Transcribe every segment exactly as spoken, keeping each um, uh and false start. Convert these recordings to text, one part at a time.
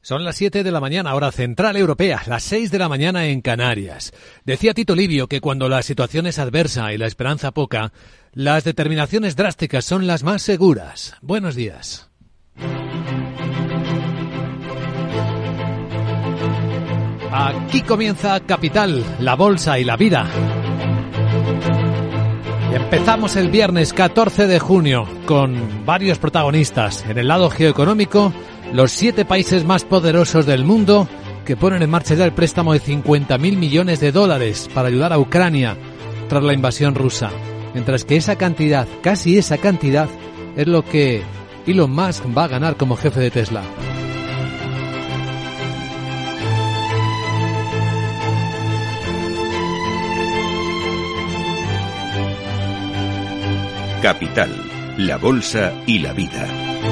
Son las siete de la mañana, hora central europea, las seis de la mañana en Canarias. Decía Tito Livio que cuando la situación es adversa y la esperanza poca, las determinaciones drásticas son las más seguras. Buenos días. Aquí comienza Capital, la bolsa y la vida. Y empezamos el viernes catorce de junio con varios protagonistas. En el lado geoeconómico, los siete países más poderosos del mundo que ponen en marcha ya el préstamo de cincuenta mil millones de dólares para ayudar a Ucrania tras la invasión rusa. Mientras que esa cantidad, casi esa cantidad, es lo que Elon Musk va a ganar como jefe de Tesla. Capital, la bolsa y la vida.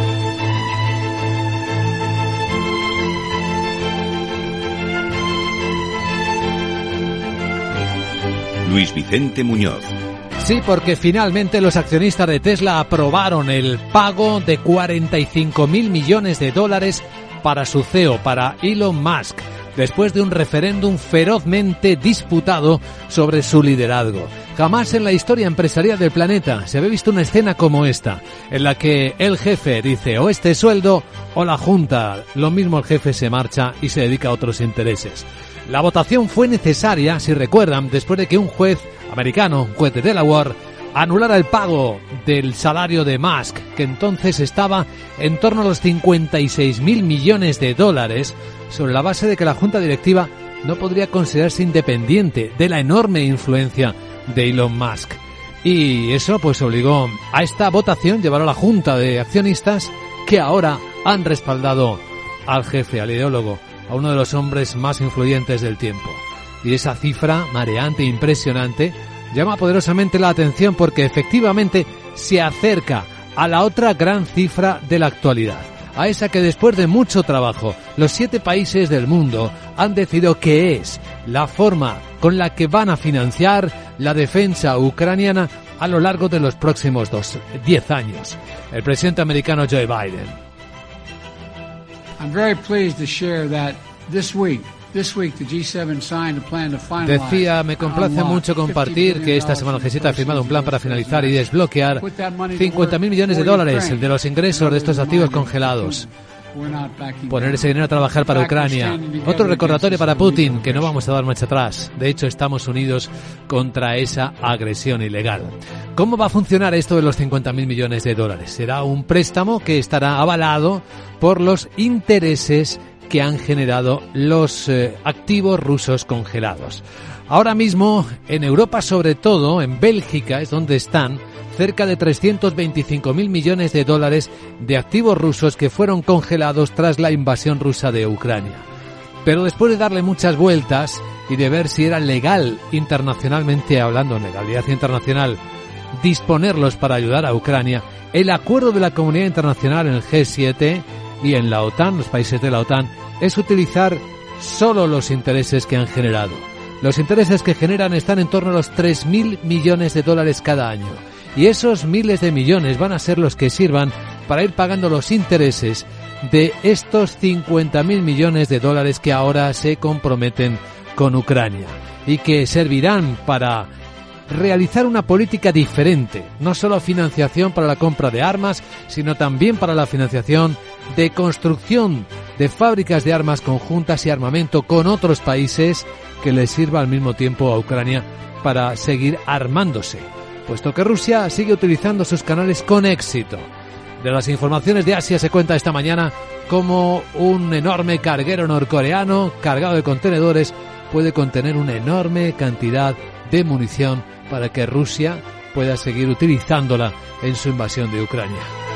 Luis Vicente Muñoz. Sí, porque finalmente los accionistas de Tesla aprobaron el pago de cuarenta y cinco mil millones de dólares para su C E O, para Elon Musk, después de un referéndum ferozmente disputado sobre su liderazgo. Jamás en la historia empresarial del planeta se había visto una escena como esta, en la que el jefe dice o este sueldo o la junta. Lo mismo, el jefe se marcha y se dedica a otros intereses. La votación fue necesaria, si recuerdan, después de que un juez americano, un juez de Delaware, anulara el pago del salario de Musk, que entonces estaba en torno a los cincuenta y seis mil millones de dólares, sobre la base de que la junta directiva no podría considerarse independiente de la enorme influencia de Elon Musk. Y eso pues obligó a esta votación llevar a la junta de accionistas, que ahora han respaldado al jefe, al ideólogo, a uno de los hombres más influyentes del tiempo. Y esa cifra mareante e impresionante llama poderosamente la atención porque efectivamente se acerca a la otra gran cifra de la actualidad, a esa que después de mucho trabajo los siete países del mundo han decidido que es la forma con la que van a financiar la defensa ucraniana a lo largo de los próximos dos, diez años. El presidente americano Joe Biden. I'm very pleased to share that this week This week, the G seven signed a plan to finalize. Decía, me complace mucho compartir que esta semana el G siete ha firmado un plan para finalizar y desbloquear cincuenta mil millones de dólares de los ingresos de estos activos congelados. Poner ese dinero a trabajar para Ucrania. Otro recordatorio para Putin, que no vamos a dar marcha atrás. De hecho, estamos unidos contra esa agresión ilegal. ¿Cómo va a funcionar esto de los cincuenta mil millones de dólares? Será un préstamo que estará avalado por los intereses que han generado los eh, activos rusos congelados. Ahora mismo, en Europa, sobre todo, en Bélgica, es donde están cerca de trescientos veinticinco mil millones de dólares de activos rusos que fueron congelados tras la invasión rusa de Ucrania. Pero después de darle muchas vueltas y de ver si era legal internacionalmente hablando, en legalidad internacional, disponerlos para ayudar a Ucrania, el acuerdo de la comunidad internacional en el G siete y en la OTAN, los países de la OTAN, es utilizar solo los intereses que han generado. Los intereses que generan están en torno a los tres mil millones de dólares cada año. Y esos miles de millones van a ser los que sirvan para ir pagando los intereses de estos cincuenta mil millones de dólares que ahora se comprometen con Ucrania. Y que servirán para realizar una política diferente, no solo financiación para la compra de armas, sino también para la financiación de construcción de fábricas de armas conjuntas y armamento con otros países que les sirva al mismo tiempo a Ucrania para seguir armándose, puesto que Rusia sigue utilizando sus canales con éxito. De las informaciones de Asia se cuenta esta mañana cómo un enorme carguero norcoreano cargado de contenedores puede contener una enorme cantidad de munición para que Rusia pueda seguir utilizándola en su invasión de Ucrania.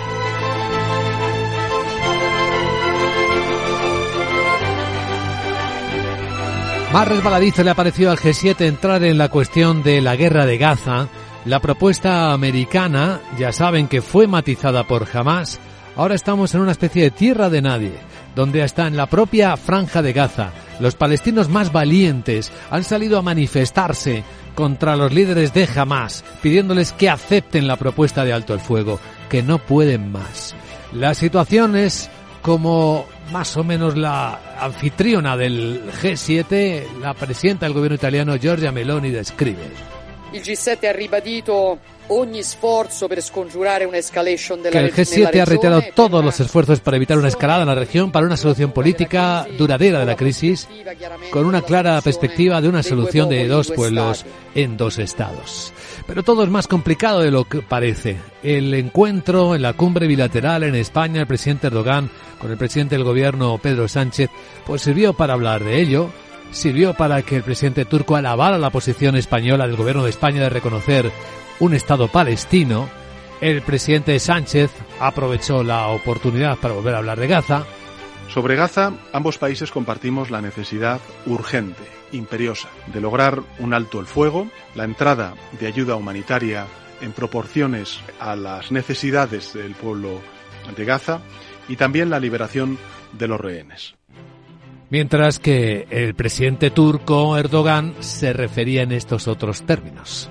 Más resbaladizo le ha parecido al G siete entrar en la cuestión de la guerra de Gaza. La propuesta americana, ya saben que fue matizada por Hamás. Ahora estamos en una especie de tierra de nadie, donde hasta en la propia franja de Gaza los palestinos más valientes han salido a manifestarse contra los líderes de Hamás, pidiéndoles que acepten la propuesta de alto el fuego, que no pueden más. La situación es como más o menos la anfitriona del G siete, la presidenta del gobierno italiano Giorgia Meloni, describe. Il G siete ha ribadito ogni sforzo per scongiurare una escalation della que el G siete ha reiterado todos los esfuerzos para evitar una escalada en la región, para una solución política duradera de la crisis, con una clara perspectiva de una solución de dos pueblos en dos estados. Pero todo es más complicado de lo que parece. El encuentro en la cumbre bilateral en España, el presidente Erdogan con el presidente del gobierno Pedro Sánchez, pues sirvió para hablar de ello. Sirvió para que el presidente turco alabara la posición española del gobierno de España de reconocer un Estado palestino. El presidente Sánchez aprovechó la oportunidad para volver a hablar de Gaza. Sobre Gaza, ambos países compartimos la necesidad urgente, imperiosa, de lograr un alto el fuego, la entrada de ayuda humanitaria en proporciones a las necesidades del pueblo de Gaza y también la liberación de los rehenes. Mientras que el presidente turco Erdogan se refería en estos otros términos.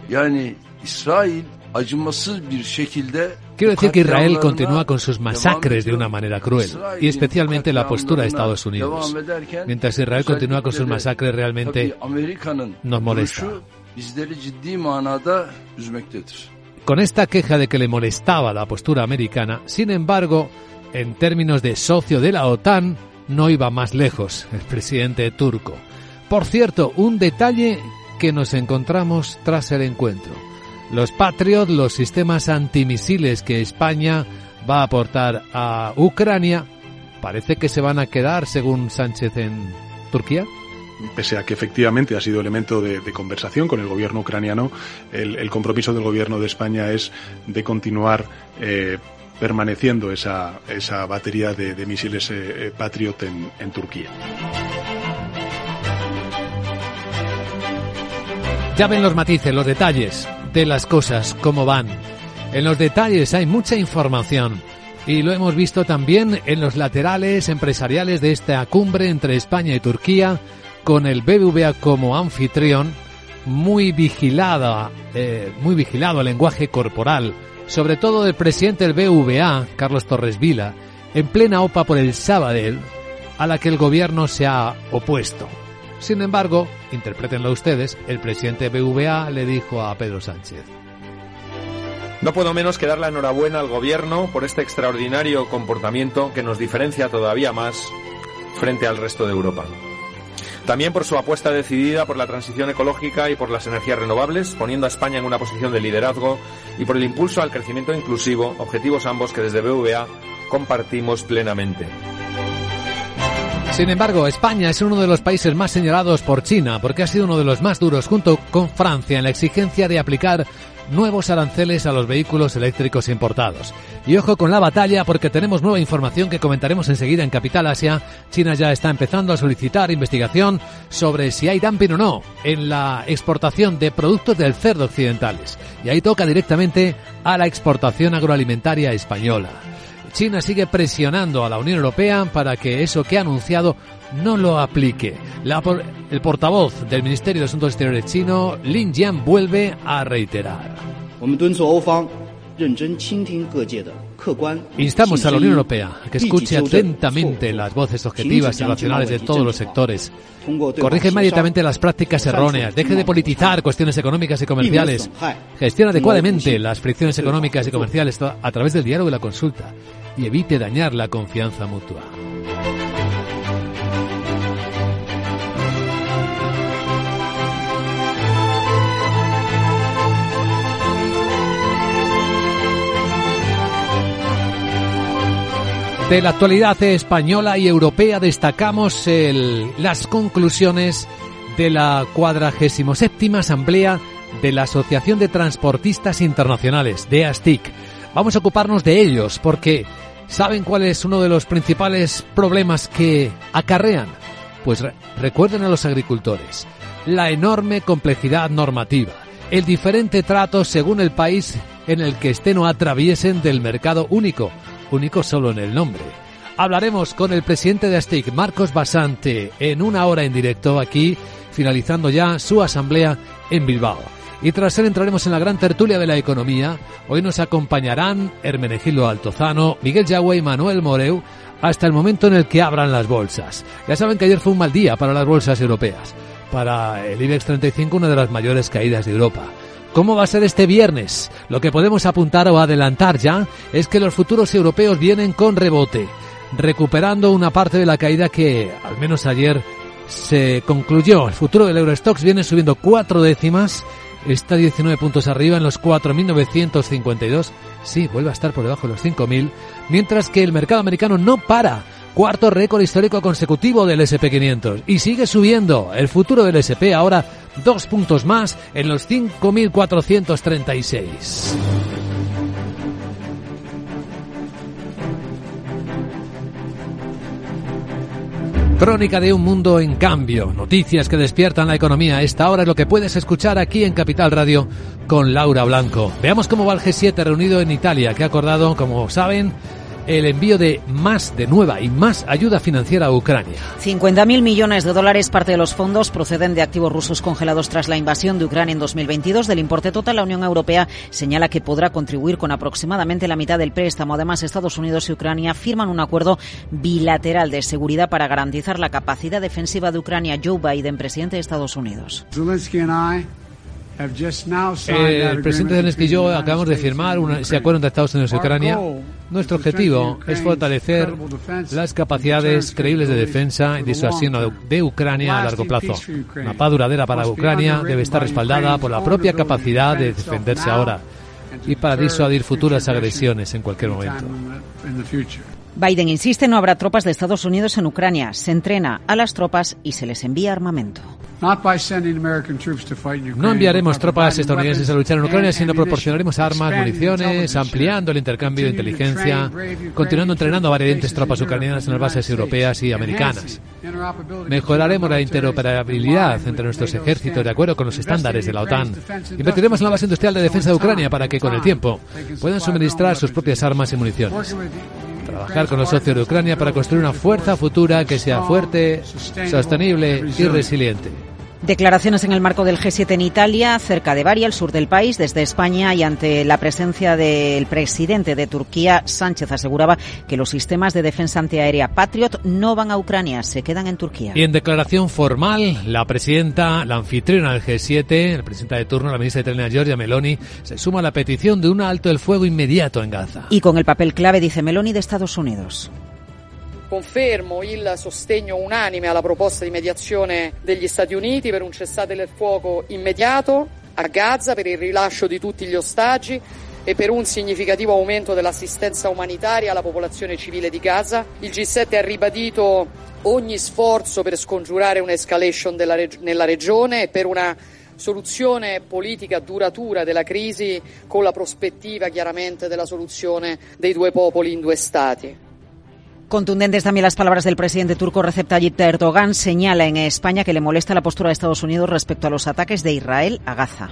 Quiero decir que Israel continúa con sus masacres de una manera cruel, y especialmente la postura de Estados Unidos. Mientras Israel continúa con sus masacres, realmente nos molesta. Con esta queja de que le molestaba la postura americana, sin embargo, en términos de socio de la OTAN, no iba más lejos el presidente turco. Por cierto, un detalle que nos encontramos tras el encuentro. Los Patriot, los sistemas antimisiles que España va a aportar a Ucrania, parece que se van a quedar, según Sánchez, en Turquía. Pese a que efectivamente ha sido elemento de, de conversación con el gobierno ucraniano, el, el compromiso del gobierno de España es de continuar eh, permaneciendo esa, esa batería de, de misiles eh, Patriot en, en Turquía. Ya ven los matices, los detalles de las cosas, cómo van. En los detalles hay mucha información y lo hemos visto también en los laterales empresariales de esta cumbre entre España y Turquía, con el B B V A como anfitrión, muy vigilada, eh, muy vigilado el lenguaje corporal, sobre todo del presidente del B B V A, Carlos Torres Vila, en plena OPA por el Sabadell, a la que el gobierno se ha opuesto. Sin embargo, interprétenlo ustedes, el presidente del B B V A le dijo a Pedro Sánchez: no puedo menos que dar la enhorabuena al gobierno por este extraordinario comportamiento que nos diferencia todavía más frente al resto de Europa. También por su apuesta decidida por la transición ecológica y por las energías renovables, poniendo a España en una posición de liderazgo, y por el impulso al crecimiento inclusivo, objetivos ambos que desde B B V A compartimos plenamente. Sin embargo, España es uno de los países más señalados por China, porque ha sido uno de los más duros, junto con Francia, en la exigencia de aplicar nuevos aranceles a los vehículos eléctricos importados. Y ojo con la batalla, porque tenemos nueva información que comentaremos enseguida en Capital Asia. China ya está empezando a solicitar investigación sobre si hay dumping o no en la exportación de productos del cerdo occidentales. Y ahí toca directamente a la exportación agroalimentaria española. China sigue presionando a la Unión Europea para que eso que ha anunciado no lo aplique. La, el portavoz del Ministerio de Asuntos Exteriores chino, Lin Jian, vuelve a reiterar: instamos a la Unión Europea a que escuche atentamente las voces objetivas y racionales de todos los sectores. Corrige inmediatamente las prácticas erróneas, deje de politizar cuestiones económicas y comerciales, gestione adecuadamente las fricciones económicas y comerciales a través del diálogo y la consulta, y evite dañar la confianza mutua. De la actualidad española y europea destacamos el, las conclusiones de la cuadragésima séptima Asamblea de la Asociación de Transportistas Internacionales, de ASTIC. Vamos a ocuparnos de ellos porque ¿saben cuál es uno de los principales problemas que acarrean? Pues re- recuerden a los agricultores, la enorme complejidad normativa, el diferente trato según el país en el que estén o atraviesen del mercado único, único solo en el nombre. Hablaremos con el presidente de ASTIC, Marcos Basante, en una hora en directo aquí, finalizando ya su asamblea en Bilbao. Y tras él entraremos en la gran tertulia de la economía. Hoy nos acompañarán Hermenegildo Altozano, Miguel Yagüe y Manuel Moreu, hasta el momento en el que abran las bolsas. Ya saben que ayer fue un mal día para las bolsas europeas. Para el IBEX treinta y cinco, una de las mayores caídas de Europa. ¿Cómo va a ser este viernes? Lo que podemos apuntar o adelantar ya es que los futuros europeos vienen con rebote, recuperando una parte de la caída que, al menos ayer, se concluyó. El futuro del Eurostoxx viene subiendo cuatro décimas, está diecinueve puntos arriba en los cuatro mil novecientos cincuenta y dos. Sí, vuelve a estar por debajo de los cinco mil, mientras que el mercado americano no para. Cuarto récord histórico consecutivo del ese and pe quinientos y sigue subiendo. El futuro del ese and pe ahora dos puntos más en los cinco mil cuatrocientos treinta y seis. Crónica de un mundo en cambio. Noticias que despiertan la economía. Esta hora es lo que puedes escuchar aquí en Capital Radio con Laura Blanco. Veamos cómo va el G siete reunido en Italia, que ha acordado, como saben, el envío de más, de nueva y más ayuda financiera a Ucrania. cincuenta mil millones de dólares, parte de los fondos proceden de activos rusos congelados tras la invasión de Ucrania en dos mil veintidós. Del importe total, la Unión Europea señala que podrá contribuir con aproximadamente la mitad del préstamo. Además, Estados Unidos y Ucrania firman un acuerdo bilateral de seguridad para garantizar la capacidad defensiva de Ucrania. Joe Biden, presidente de Estados Unidos. Eh, el presidente Zelensky y yo acabamos de firmar un, ese acuerdo entre Estados Unidos y Ucrania. Nuestro objetivo es fortalecer las capacidades creíbles de defensa y disuasión de Ucrania a largo plazo. Una paz duradera para Ucrania debe estar respaldada por la propia capacidad de defenderse ahora y para disuadir futuras agresiones en cualquier momento. Biden insiste, no habrá tropas de Estados Unidos en Ucrania. Se entrena a las tropas y se les envía armamento. No enviaremos tropas estadounidenses a luchar en Ucrania, sino proporcionaremos armas, municiones, ampliando el intercambio de inteligencia, continuando entrenando a variantes tropas ucranianas en las bases europeas y americanas. Mejoraremos la interoperabilidad entre nuestros ejércitos de acuerdo con los estándares de la OTAN. Invertiremos en la base industrial de defensa de Ucrania para que, con el tiempo, puedan suministrar sus propias armas y municiones. Trabajar con los socios de Ucrania para construir una fuerza futura que sea fuerte, sostenible y resiliente. Declaraciones en el marco del G siete en Italia, cerca de Bari, al sur del país, desde España, y ante la presencia del presidente de Turquía. Sánchez aseguraba que los sistemas de defensa antiaérea Patriot no van a Ucrania, se quedan en Turquía. Y en declaración formal, la presidenta, la anfitriona del G siete, la presidenta de turno, la ministra italiana Giorgia Meloni, se suma a la petición de un alto el fuego inmediato en Gaza. Y con el papel clave, dice Meloni, de Estados Unidos. Confermo il sostegno unanime alla proposta di mediazione degli Stati Uniti per un cessate il fuoco immediato a Gaza, per il rilascio di tutti gli ostaggi e per un significativo aumento dell'assistenza umanitaria alla popolazione civile di Gaza. Il G sette ha ribadito ogni sforzo per scongiurare un'escalation della reg- nella regione e per una soluzione politica duratura della crisi, con la prospettiva chiaramente della soluzione dei due popoli in due stati. Contundentes también las palabras del presidente turco Recep Tayyip Erdogan. Señala en España que le molesta la postura de Estados Unidos respecto a los ataques de Israel a Gaza.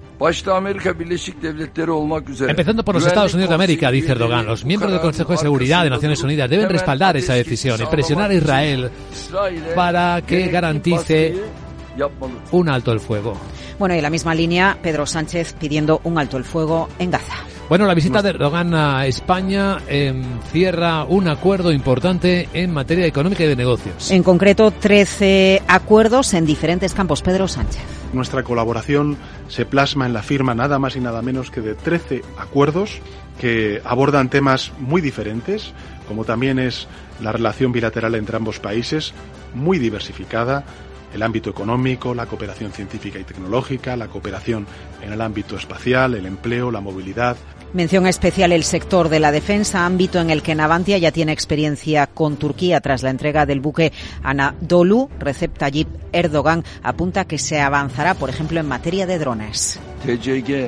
Empezando por los Estados Unidos de América, dice Erdogan, los miembros del Consejo de Seguridad de Naciones Unidas deben respaldar esa decisión y presionar a Israel para que garantice un alto el fuego. Bueno, y en la misma línea, Pedro Sánchez pidiendo un alto el fuego en Gaza. Bueno, la visita de Erdogan a España eh, cierra un acuerdo importante en materia económica y de negocios. En concreto, trece acuerdos en diferentes campos. Pedro Sánchez. Nuestra colaboración se plasma en la firma nada más y nada menos que de trece acuerdos que abordan temas muy diferentes, como también es la relación bilateral entre ambos países, muy diversificada, el ámbito económico, la cooperación científica y tecnológica, la cooperación en el ámbito espacial, el empleo, la movilidad. Mención especial el sector de la defensa, ámbito en el que Navantia ya tiene experiencia con Turquía tras la entrega del buque Anadolu. Recep Tayyip Erdogan apunta que se avanzará, por ejemplo, en materia de drones. En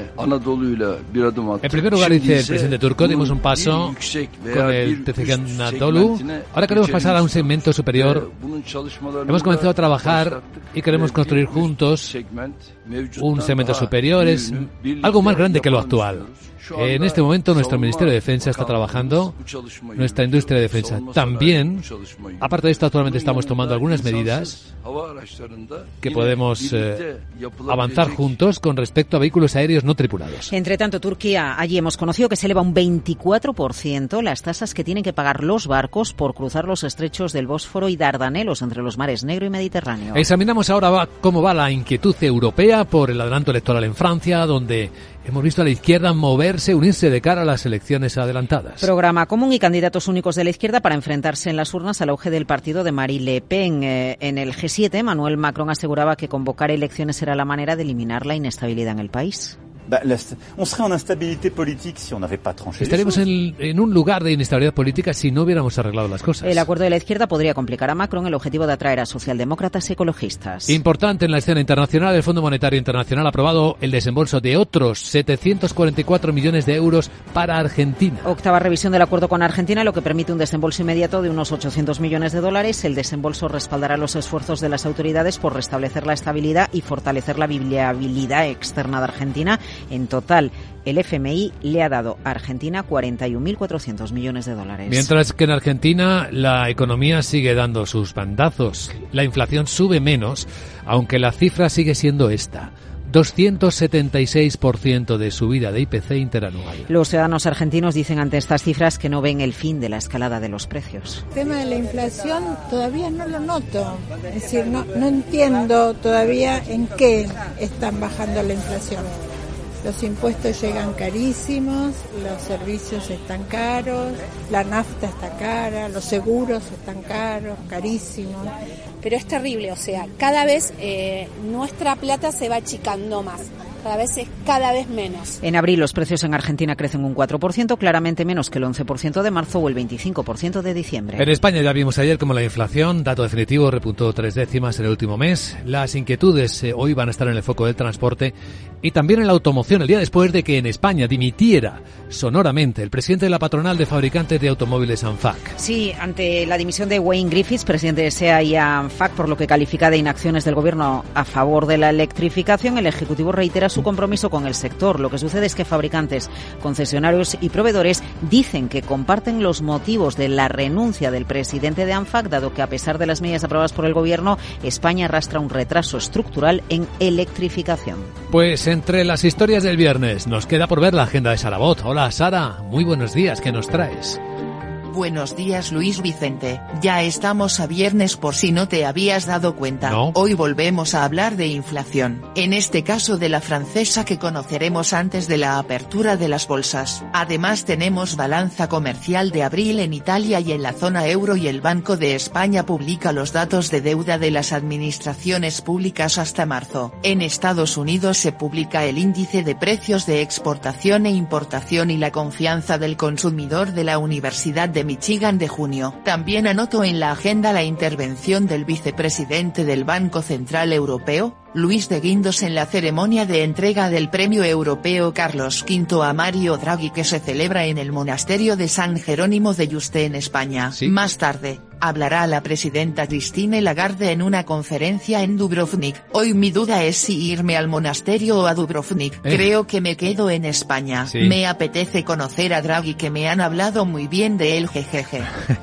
primer lugar, dice el presidente turco, dimos un paso con el T C G Anadolu. Ahora queremos pasar a un segmento superior. Hemos comenzado a trabajar y queremos construir juntos un segmento superior, es algo más grande que lo actual. En este momento nuestro Ministerio de Defensa está trabajando, nuestra industria de defensa también. Aparte de esto, actualmente estamos tomando algunas medidas que podemos eh, avanzar juntos con respecto a vehículos aéreos no tripulados. Entre tanto, Turquía, allí hemos conocido que se eleva un veinticuatro por ciento las tasas que tienen que pagar los barcos por cruzar los estrechos del Bósforo y Dardanelos entre los mares Negro y Mediterráneo. Examinamos ahora va, cómo va la inquietud europea por el adelanto electoral en Francia, donde hemos visto a la izquierda moverse, unirse de cara a las elecciones adelantadas. Programa común y candidatos únicos de la izquierda para enfrentarse en las urnas al auge del partido de Marine Le Pen. Eh, en el G siete, Emmanuel Macron aseguraba que convocar elecciones era la manera de eliminar la inestabilidad en el país. Estaríamos en, en un lugar de inestabilidad política si no hubiéramos arreglado las cosas. El acuerdo de la izquierda podría complicar a Macron el objetivo de atraer a socialdemócratas y ecologistas. Importante en la escena internacional, el Fondo Monetario Internacional ha aprobado el desembolso de otros setecientos cuarenta y cuatro millones de euros para Argentina. Octava revisión del acuerdo con Argentina, lo que permite un desembolso inmediato de unos ochocientos millones de dólares. El desembolso respaldará los esfuerzos de las autoridades por restablecer la estabilidad y fortalecer la viabilidad externa de Argentina. En total, el F M I le ha dado a Argentina cuarenta y un mil cuatrocientos millones de dólares. Mientras que en Argentina la economía sigue dando sus bandazos. La inflación sube menos, aunque la cifra sigue siendo esta. doscientos setenta y seis por ciento de subida de I P C interanual. Los ciudadanos argentinos dicen ante estas cifras que no ven el fin de la escalada de los precios. El tema de la inflación todavía no lo noto. Es decir, no, no entiendo todavía en qué están bajando la inflación. Los impuestos llegan carísimos, los servicios están caros, la nafta está cara, los seguros están caros, carísimos. Pero es terrible, o sea, cada vez eh, nuestra plata se va achicando más. Cada vez es cada vez menos. En abril los precios en Argentina crecen un cuatro por ciento, claramente menos que el once por ciento de marzo o el veinticinco por ciento de diciembre. En España ya vimos ayer cómo la inflación, dato definitivo, repuntó tres décimas en el último mes. Las inquietudes eh, hoy van a estar en el foco del transporte y también en la automoción, el día después de que en España dimitiera sonoramente el presidente de la patronal de fabricantes de automóviles ANFAC. Sí, ante la dimisión de Wayne Griffiths, presidente de SEA y ANFAC, por lo que califica de inacciones del gobierno a favor de la electrificación, el Ejecutivo reitera su compromiso con el sector. Lo que sucede es que fabricantes, concesionarios y proveedores dicen que comparten los motivos de la renuncia del presidente de ANFAC, dado que a pesar de las medidas aprobadas por el gobierno, España arrastra un retraso estructural en electrificación. Pues entre las historias del viernes nos queda por ver la agenda de Sara Bot. Hola Sara, muy buenos días, ¿qué nos traes? Buenos días Luis Vicente, ya estamos a viernes por si no te habías dado cuenta. ¿No? Hoy volvemos a hablar de inflación, en este caso de la francesa que conoceremos antes de la apertura de las bolsas. Además tenemos balanza comercial de abril en Italia y en la zona euro y el Banco de España publica los datos de deuda de las administraciones públicas hasta marzo. En Estados Unidos se publica el índice de precios de exportación e importación y la confianza del consumidor de la Universidad de Michigan de junio. También anoto en la agenda la intervención del vicepresidente del Banco Central Europeo, Luis de Guindos, en la ceremonia de entrega del Premio Europeo Carlos quinto a Mario Draghi que se celebra en el monasterio de San Jerónimo de Yuste en España. ¿Sí? Más tarde, hablará la presidenta Christine Lagarde en una conferencia en Dubrovnik. Hoy mi duda es si irme al monasterio o a Dubrovnik. ¿Eh? Creo que me quedo en España. Sí. Me apetece conocer a Draghi, que me han hablado muy bien de él, jejeje.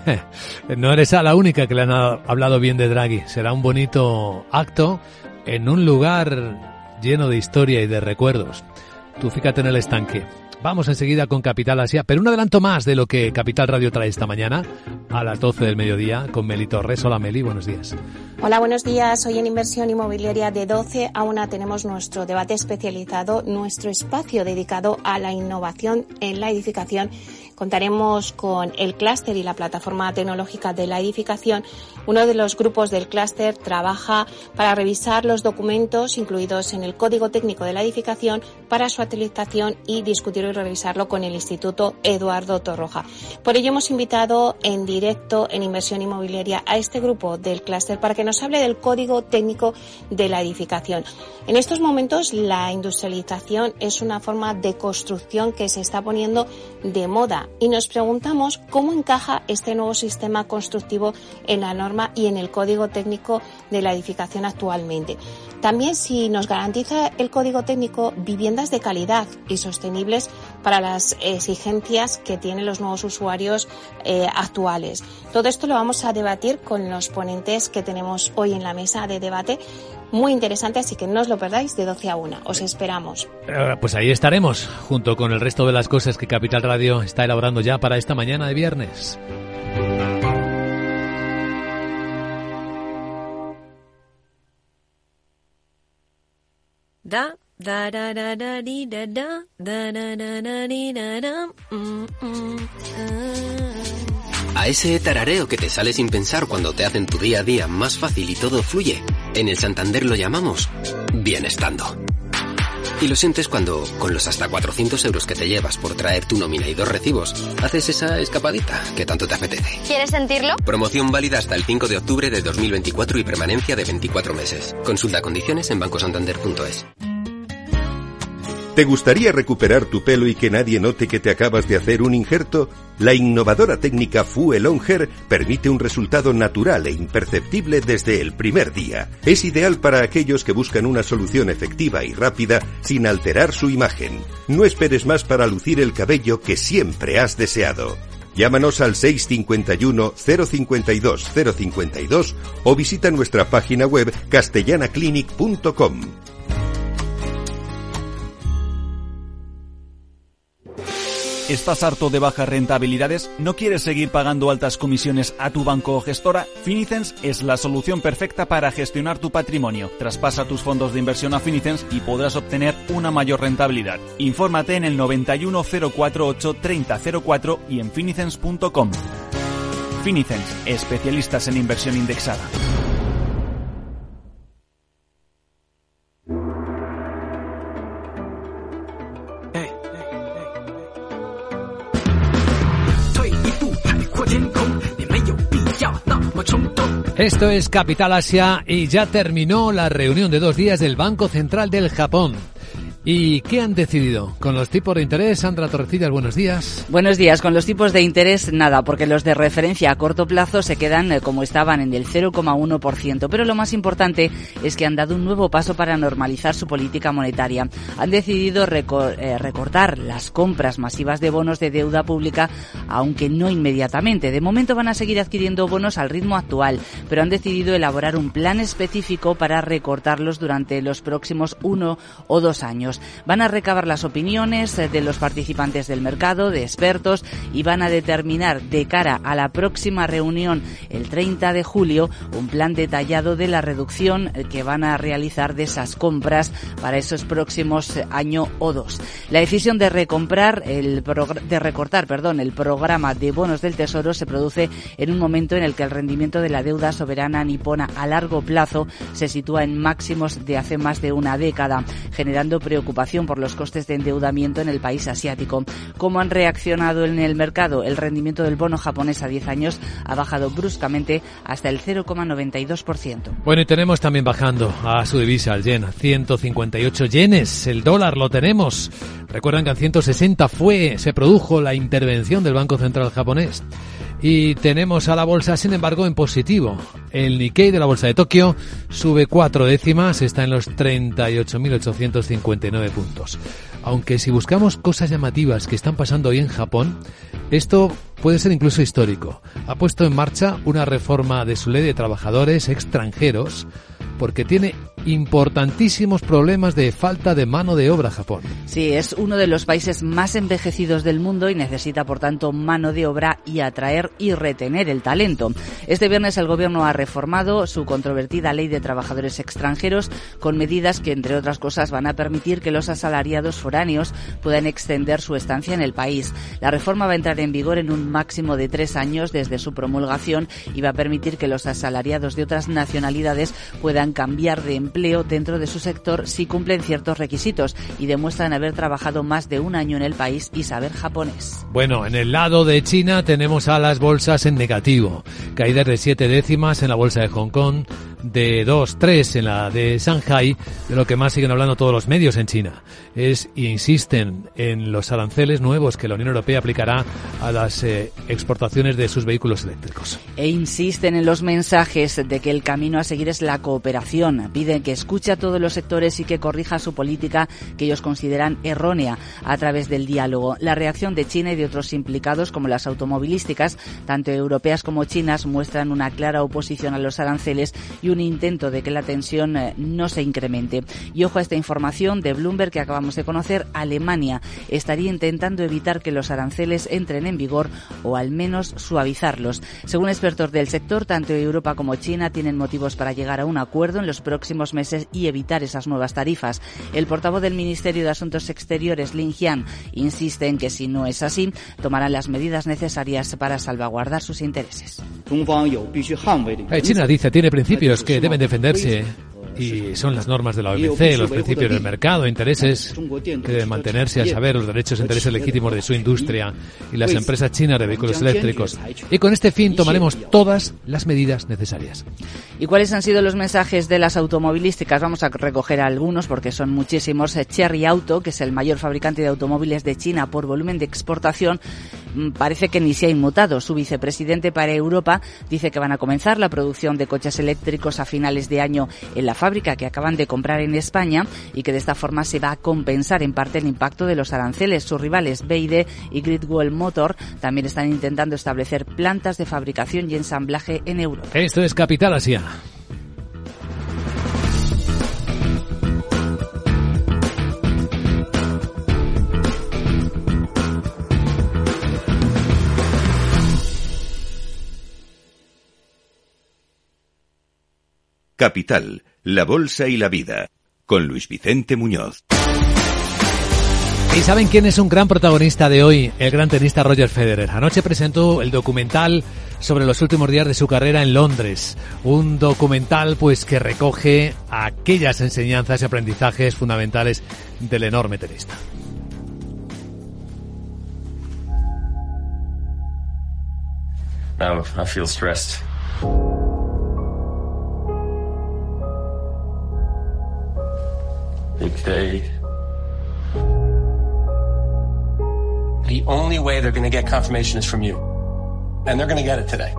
No eres a la única que le han hablado bien de Draghi. Será un bonito acto en un lugar lleno de historia y de recuerdos. Tú fíjate en el estanque. Vamos enseguida con Capital Asia, pero un adelanto más de lo que Capital Radio trae esta mañana a las doce del mediodía con Meli Torres. Hola Meli, buenos días. Hola, buenos días. Hoy en Inversión Inmobiliaria de doce a una tenemos nuestro debate especializado, nuestro espacio dedicado a la innovación en la edificación. Contaremos con el clúster y la plataforma tecnológica de la edificación. Uno de los grupos del clúster trabaja para revisar los documentos incluidos en el Código Técnico de la Edificación para su actualización y discutirlo y revisarlo con el Instituto Eduardo Torroja. Por ello hemos invitado en directo en Inversión Inmobiliaria a este grupo del clúster para que nos hable del Código Técnico de la Edificación. En estos momentos la industrialización es una forma de construcción que se está poniendo de moda norma y nos preguntamos cómo encaja este nuevo sistema constructivo en la norma y en el código técnico de la edificación actualmente. También si nos garantiza el código técnico viviendas de calidad y sostenibles para las exigencias que tienen los nuevos usuarios eh, actuales. Todo esto lo vamos a debatir con los ponentes que tenemos hoy en la mesa de debate. Muy interesante, así que no os lo perdáis de doce a una. Os esperamos. Eh, pues ahí estaremos, junto con el resto de las cosas que Capital Radio está elaborando ya para esta mañana de viernes. Da da da da da di da da da da da da di da da mm, mm, ah. A ese tarareo que te sale sin pensar cuando te hacen tu día a día más fácil y todo fluye, en el Santander lo llamamos bienestando. Y lo sientes cuando, con los hasta cuatrocientos euros que te llevas por traer tu nómina y dos recibos, haces esa escapadita que tanto te apetece. ¿Quieres sentirlo? Promoción válida hasta el cinco de octubre de dos mil veinticuatro y permanencia de veinticuatro meses. Consulta condiciones en banco santander punto es. ¿Te gustaría recuperar tu pelo y que nadie note que te acabas de hacer un injerto? La innovadora técnica Fuel On Hair permite un resultado natural e imperceptible desde el primer día. Es ideal para aquellos que buscan una solución efectiva y rápida sin alterar su imagen. No esperes más para lucir el cabello que siempre has deseado. Llámanos al seis cinco uno, cero cinco dos, cero cinco dos o visita nuestra página web castellana clinic punto com. ¿Estás harto de bajas rentabilidades? ¿No quieres seguir pagando altas comisiones a tu banco o gestora? Finicens es la solución perfecta para gestionar tu patrimonio. Traspasa tus fondos de inversión a Finicens y podrás obtener una mayor rentabilidad. Infórmate en el noventa y uno, cero cuarenta y ocho, treinta cero cuatro y en finicens punto com. Finicens, especialistas en inversión indexada. Esto es Capital Asia y ya terminó la reunión de dos días del Banco Central del Japón. ¿Y qué han decidido? ¿Con los tipos de interés? Sandra Torrecillas, buenos días. Buenos días. Con los tipos de interés, nada, porque los de referencia a corto plazo se quedan eh, como estaban en el cero coma uno por ciento. Pero lo más importante es que han dado un nuevo paso para normalizar su política monetaria. Han decidido recor- eh, recortar las compras masivas de bonos de deuda pública, aunque no inmediatamente. De momento van a seguir adquiriendo bonos al ritmo actual, pero han decidido elaborar un plan específico para recortarlos durante los próximos uno o dos años. Van a recabar las opiniones de los participantes del mercado, de expertos, y van a determinar de cara a la próxima reunión el treinta de julio un plan detallado de la reducción que van a realizar de esas compras para esos próximos año o dos. La decisión de recomprar el progr- de recortar, perdón, el programa de bonos del Tesoro se produce en un momento en el que el rendimiento de la deuda soberana nipona a largo plazo se sitúa en máximos de hace más de una década, generando preocupación por los costes de endeudamiento en el país asiático. ¿Cómo han reaccionado en el mercado? El rendimiento del bono japonés a diez años ha bajado bruscamente hasta el cero coma noventa y dos por ciento. Bueno, y tenemos también bajando a su divisa, el yen, ciento cincuenta y ocho yenes. El dólar lo tenemos. Recuerdan que a ciento sesenta fue, se produjo la intervención del Banco Central japonés. Y tenemos a la bolsa, sin embargo, en positivo. El Nikkei de la bolsa de Tokio sube cuatro décimas, está en los treinta y ocho mil ochocientos cincuenta y nueve puntos. Aunque si buscamos cosas llamativas que están pasando hoy en Japón, esto puede ser incluso histórico. Ha puesto en marcha una reforma de su ley de trabajadores extranjeros porque tiene importantísimos problemas de falta de mano de obra Japón. Sí, es uno de los países más envejecidos del mundo y necesita, por tanto, mano de obra y atraer y retener el talento. Este viernes el gobierno ha reformado su controvertida ley de trabajadores extranjeros con medidas que, entre otras cosas, van a permitir que los asalariados foráneos puedan extender su estancia en el país. La reforma va a entrar en vigor en un máximo de tres años desde su promulgación y va a permitir que los asalariados de otras nacionalidades puedan cambiar de empleo dentro de su sector si cumplen ciertos requisitos y demuestran haber trabajado más de un año en el país y saber japonés. Bueno, en el lado de China tenemos a las bolsas en negativo. Caídas de siete décimas en la bolsa de Hong Kong, de dos, tres en la de Shanghai, de lo que más siguen hablando todos los medios en China. Es, y insisten en los aranceles nuevos que la Unión Europea aplicará a las eh, exportaciones de sus vehículos eléctricos. E insisten en los mensajes de que el camino a seguir es la cooperación. Piden que escuche a todos los sectores y que corrija su política que ellos consideran errónea a través del diálogo. La reacción de China y de otros implicados, como las automovilísticas, tanto europeas como chinas, muestran una clara oposición a los aranceles y un intento de que la tensión eh, no se incremente. Y ojo a esta información de Bloomberg que acabamos de conocer: Alemania estaría intentando evitar que los aranceles entren en vigor o al menos suavizarlos. Según expertos del sector, tanto Europa como China tienen motivos para llegar a un acuerdo en los próximos meses y evitar esas nuevas tarifas. El portavoz del Ministerio de Asuntos Exteriores, Lin Jian, insiste en que si no es así, tomarán las medidas necesarias para salvaguardar sus intereses. China dice tiene principios que deben defenderse y son las normas de la O M C, los principios del mercado, intereses que deben mantenerse, a saber, los derechos e intereses legítimos de su industria y las empresas chinas de vehículos eléctricos. Y con este fin tomaremos todas las medidas necesarias. ¿Y cuáles han sido los mensajes de las automovilísticas? Vamos a recoger algunos porque son muchísimos. Chery Auto, que es el mayor fabricante de automóviles de China por volumen de exportación, parece que ni se ha inmutado. Su vicepresidente para Europa dice que van a comenzar la producción de coches eléctricos a finales de año en la fábrica que acaban de comprar en España y que de esta forma se va a compensar en parte el impacto de los aranceles. Sus rivales B Y D y Great Motor también están intentando establecer plantas de fabricación y ensamblaje en Europa. Esto es Capital Asia. Capital, la bolsa y la vida, con Luis Vicente Muñoz. ¿Y saben quién es un gran protagonista de hoy? El gran tenista Roger Federer. Anoche presentó el documental sobre los últimos días de su carrera en Londres. Un documental pues que recoge aquellas enseñanzas y aprendizajes fundamentales del enorme tenista. Now I feel stressed. Big day. The only way they're going to get confirmation is from you. And they're going to get it today.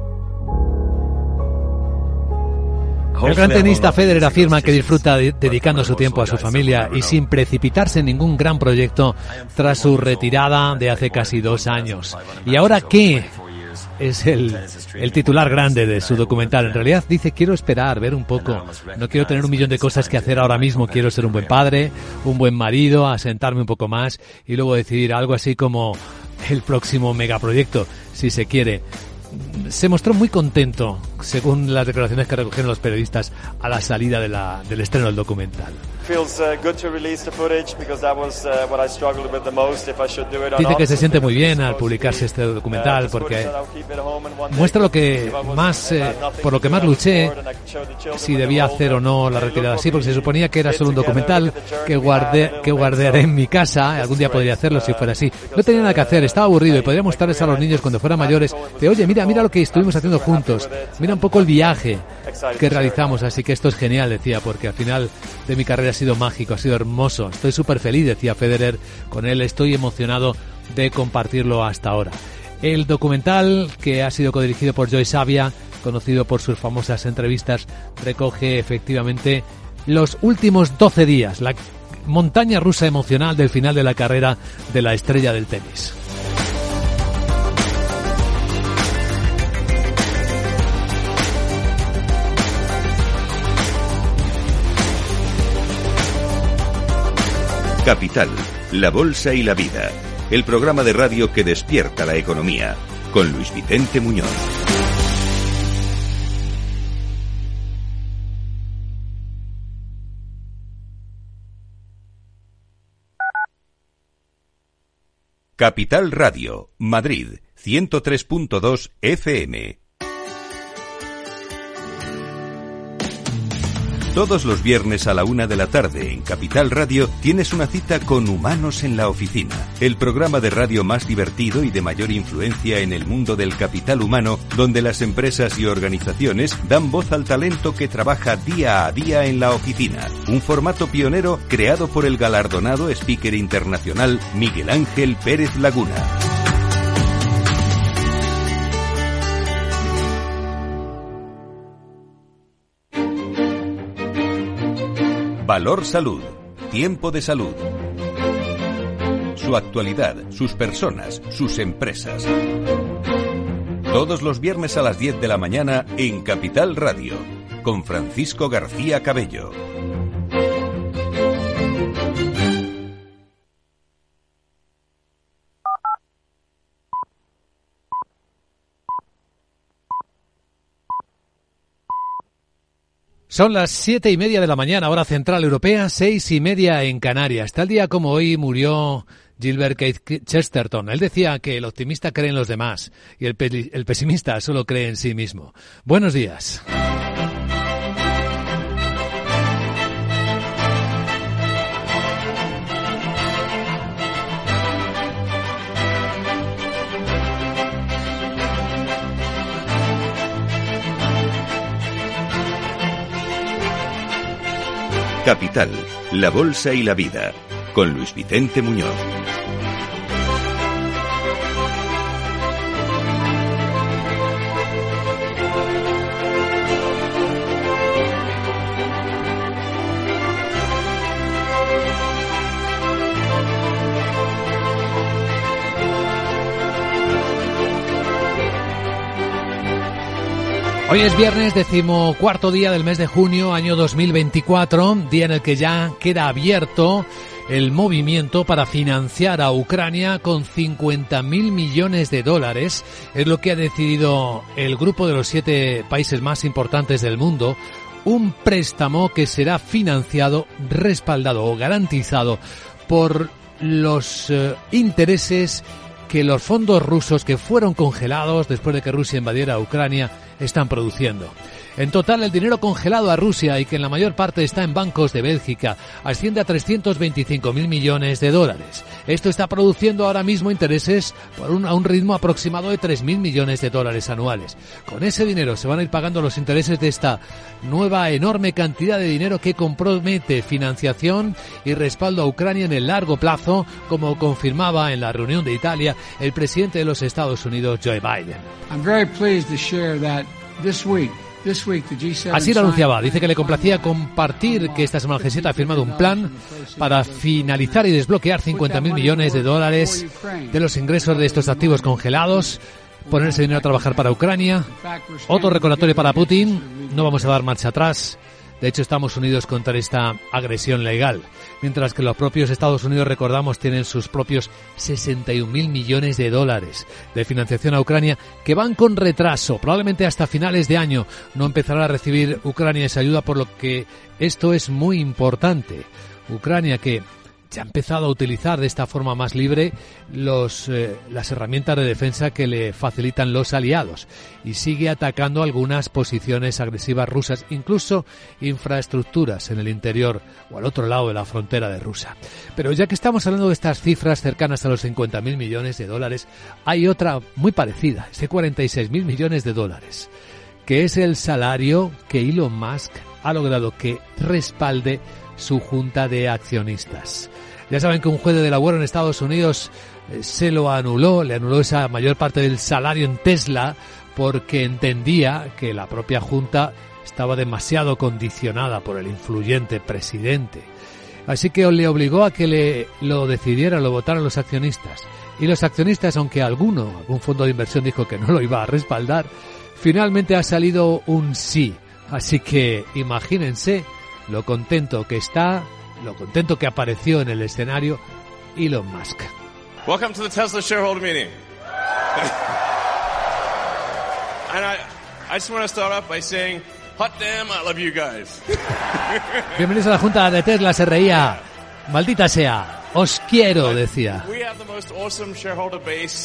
El gran tenista Federer afirma que disfruta de, dedicando su tiempo a su familia y sin precipitarse en ningún gran proyecto tras su retirada de hace casi dos años. ¿Y ahora qué? Es el, el titular grande de su documental. En realidad dice, quiero esperar, ver un poco. No quiero tener un millón de cosas que hacer ahora mismo. Quiero ser un buen padre, un buen marido, asentarme un poco más y luego decidir algo así como el próximo megaproyecto, si se quiere. Se mostró muy contento, según las declaraciones que recogieron los periodistas a la salida de la, del estreno del documental. Dice que se siente muy bien al publicarse este documental porque muestra lo que más, eh, por lo que más luché, si debía hacer o no la retirada así, porque se suponía que era solo un documental que guardé, que guardaré en mi casa. Algún día podría hacerlo si fuera así. No tenía nada que hacer, estaba aburrido y podría mostrarles a los niños cuando fueran mayores de, oye, mira, mira lo que estuvimos haciendo juntos, mira un poco el viaje que realizamos, así que esto es genial, decía, porque al final de mi carrera ha sido mágico, ha sido hermoso, estoy súper feliz, decía Federer, con él estoy emocionado de compartirlo hasta ahora. El documental, que ha sido codirigido por Joy Savia, conocido por sus famosas entrevistas, recoge efectivamente los últimos doce días, la montaña rusa emocional del final de la carrera de la estrella del tenis. Capital, la bolsa y la vida. El programa de radio que despierta la economía. Con Luis Vicente Muñoz. Capital Radio, Madrid, ciento tres punto dos F M. Todos los viernes a la una de la tarde en Capital Radio tienes una cita con Humanos en la Oficina, el programa de radio más divertido y de mayor influencia en el mundo del capital humano, donde las empresas y organizaciones dan voz al talento que trabaja día a día en la oficina. Un formato pionero creado por el galardonado speaker internacional Miguel Ángel Pérez Laguna. Valor Salud. Tiempo de salud. Su actualidad, sus personas, sus empresas. Todos los viernes a las diez de la mañana en Capital Radio, con Francisco García Cabello. Son las siete y media de la mañana, hora central europea, seis y media en Canarias. Tal día como hoy murió Gilbert Keith Chesterton. Él decía que el optimista cree en los demás y el, pe- el pesimista solo cree en sí mismo. Buenos días. Capital, la Bolsa y la Vida, con Luis Vicente Muñoz. Hoy es viernes, decimocuarto día del mes de junio, año dos mil veinticuatro, día en el que ya queda abierto el movimiento para financiar a Ucrania con cincuenta mil millones de dólares. Es lo que ha decidido el grupo de los siete países más importantes del mundo, un préstamo que será financiado, respaldado o garantizado por los eh, intereses que los fondos rusos que fueron congelados después de que Rusia invadiera Ucrania están produciendo. En total, el dinero congelado a Rusia y que en la mayor parte está en bancos de Bélgica asciende a trescientos veinticinco mil millones de dólares. Esto está produciendo ahora mismo intereses por un, a un ritmo aproximado de tres mil millones de dólares anuales. Con ese dinero se van a ir pagando los intereses de esta nueva enorme cantidad de dinero que compromete financiación y respaldo a Ucrania en el largo plazo, como confirmaba en la reunión de Italia el presidente de los Estados Unidos, Joe Biden. I'm very pleased to share that this week Así lo anunciaba. Dice que le complacía compartir que esta semana el G siete ha firmado un plan para finalizar y desbloquear cincuenta mil millones de dólares de los ingresos de estos activos congelados, ponerse dinero a trabajar para Ucrania. Otro recordatorio para Putin: no vamos a dar marcha atrás. De hecho, estamos unidos contra esta agresión legal. Mientras que los propios Estados Unidos, recordamos, tienen sus propios sesenta y un mil millones de dólares de financiación a Ucrania que van con retraso. Probablemente hasta finales de año no empezará a recibir Ucrania esa ayuda, por lo que esto es muy importante. Ucrania, que se ha empezado a utilizar de esta forma más libre los eh, las herramientas de defensa que le facilitan los aliados, y sigue atacando algunas posiciones agresivas rusas, incluso infraestructuras en el interior o al otro lado de la frontera de Rusia. Pero ya que estamos hablando de estas cifras cercanas a los cincuenta mil millones de dólares, hay otra muy parecida, es de cuarenta y seis mil millones de dólares, que es el salario que Elon Musk ha logrado que respalde su junta de accionistas. Ya saben que un juez de Delaware en Estados Unidos eh, se lo anuló, le anuló esa mayor parte del salario en Tesla porque entendía que la propia junta estaba demasiado condicionada por el influyente presidente. Así que le obligó a que le lo decidieran, lo votaran los accionistas. Y los accionistas, aunque alguno, algún fondo de inversión dijo que no lo iba a respaldar, finalmente ha salido un sí. Así que imagínense lo contento que está, lo contento que apareció en el escenario Elon Musk. Welcome to the Tesla shareholder meeting. And I, I just want to start off by saying, hot damn, I love you guys. Bienvenidos a la junta de Tesla, se reía. Maldita sea, os quiero, decía. We have the most awesome shareholder base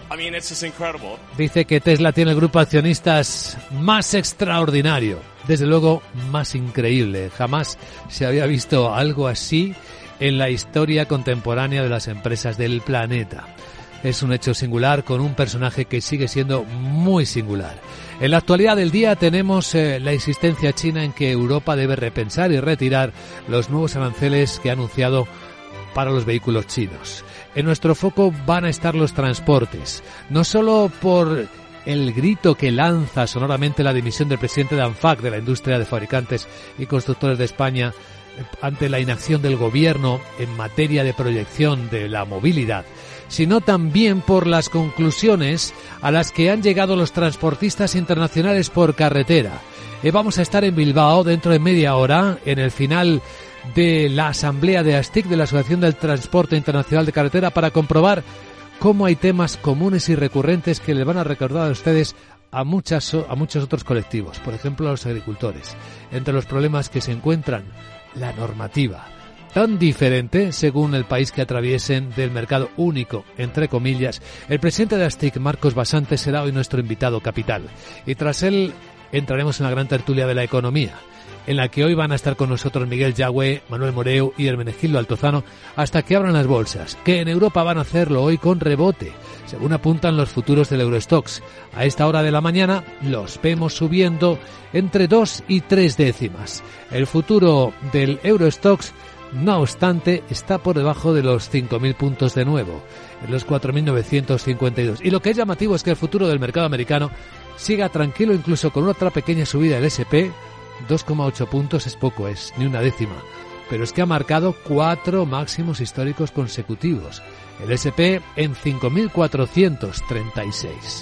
I mean, it's just incredible. Dice que Tesla tiene el grupo de accionistas más extraordinario, desde luego más increíble. Jamás se había visto algo así en la historia contemporánea de las empresas del planeta. Es un hecho singular con un personaje que sigue siendo muy singular. En la actualidad del día tenemos eh, la insistencia china en que Europa debe repensar y retirar los nuevos aranceles que ha anunciado para los vehículos chinos. En nuestro foco van a estar los transportes, no solo por el grito que lanza sonoramente la dimisión del presidente de ANFAC, de la industria de fabricantes y constructores de España, ante la inacción del gobierno en materia de proyección de la movilidad, sino también por las conclusiones a las que han llegado los transportistas internacionales por carretera. Eh, vamos a estar en Bilbao dentro de media hora, en el final de la asamblea de ASTIC, de la Asociación del Transporte Internacional de Carretera, para comprobar cómo hay temas comunes y recurrentes que le van a recordar a ustedes a muchas a muchos otros colectivos, por ejemplo a los agricultores. Entre los problemas que se encuentran, la normativa, tan diferente según el país que atraviesen, del mercado único, entre comillas. El presidente de ASTIC, Marcos Basante, será hoy nuestro invitado capital, y tras él entraremos en la gran tertulia de la economía, en la que hoy van a estar con nosotros Miguel Yagüe, Manuel Moreu y Hermenegildo Altozano hasta que abran las bolsas, que en Europa van a hacerlo hoy con rebote, según apuntan los futuros del Eurostoxx. A esta hora de la mañana los vemos subiendo entre dos y tres décimas. El futuro del Eurostoxx, no obstante, está por debajo de los cinco mil puntos de nuevo, en los cuatro mil novecientos cincuenta y dos. Y lo que es llamativo es que el futuro del mercado americano siga tranquilo, incluso con otra pequeña subida del ese and pe. dos coma ocho puntos es poco, es ni una décima, pero es que ha marcado cuatro máximos históricos consecutivos. El ese and pe en cinco mil cuatrocientos treinta y seis.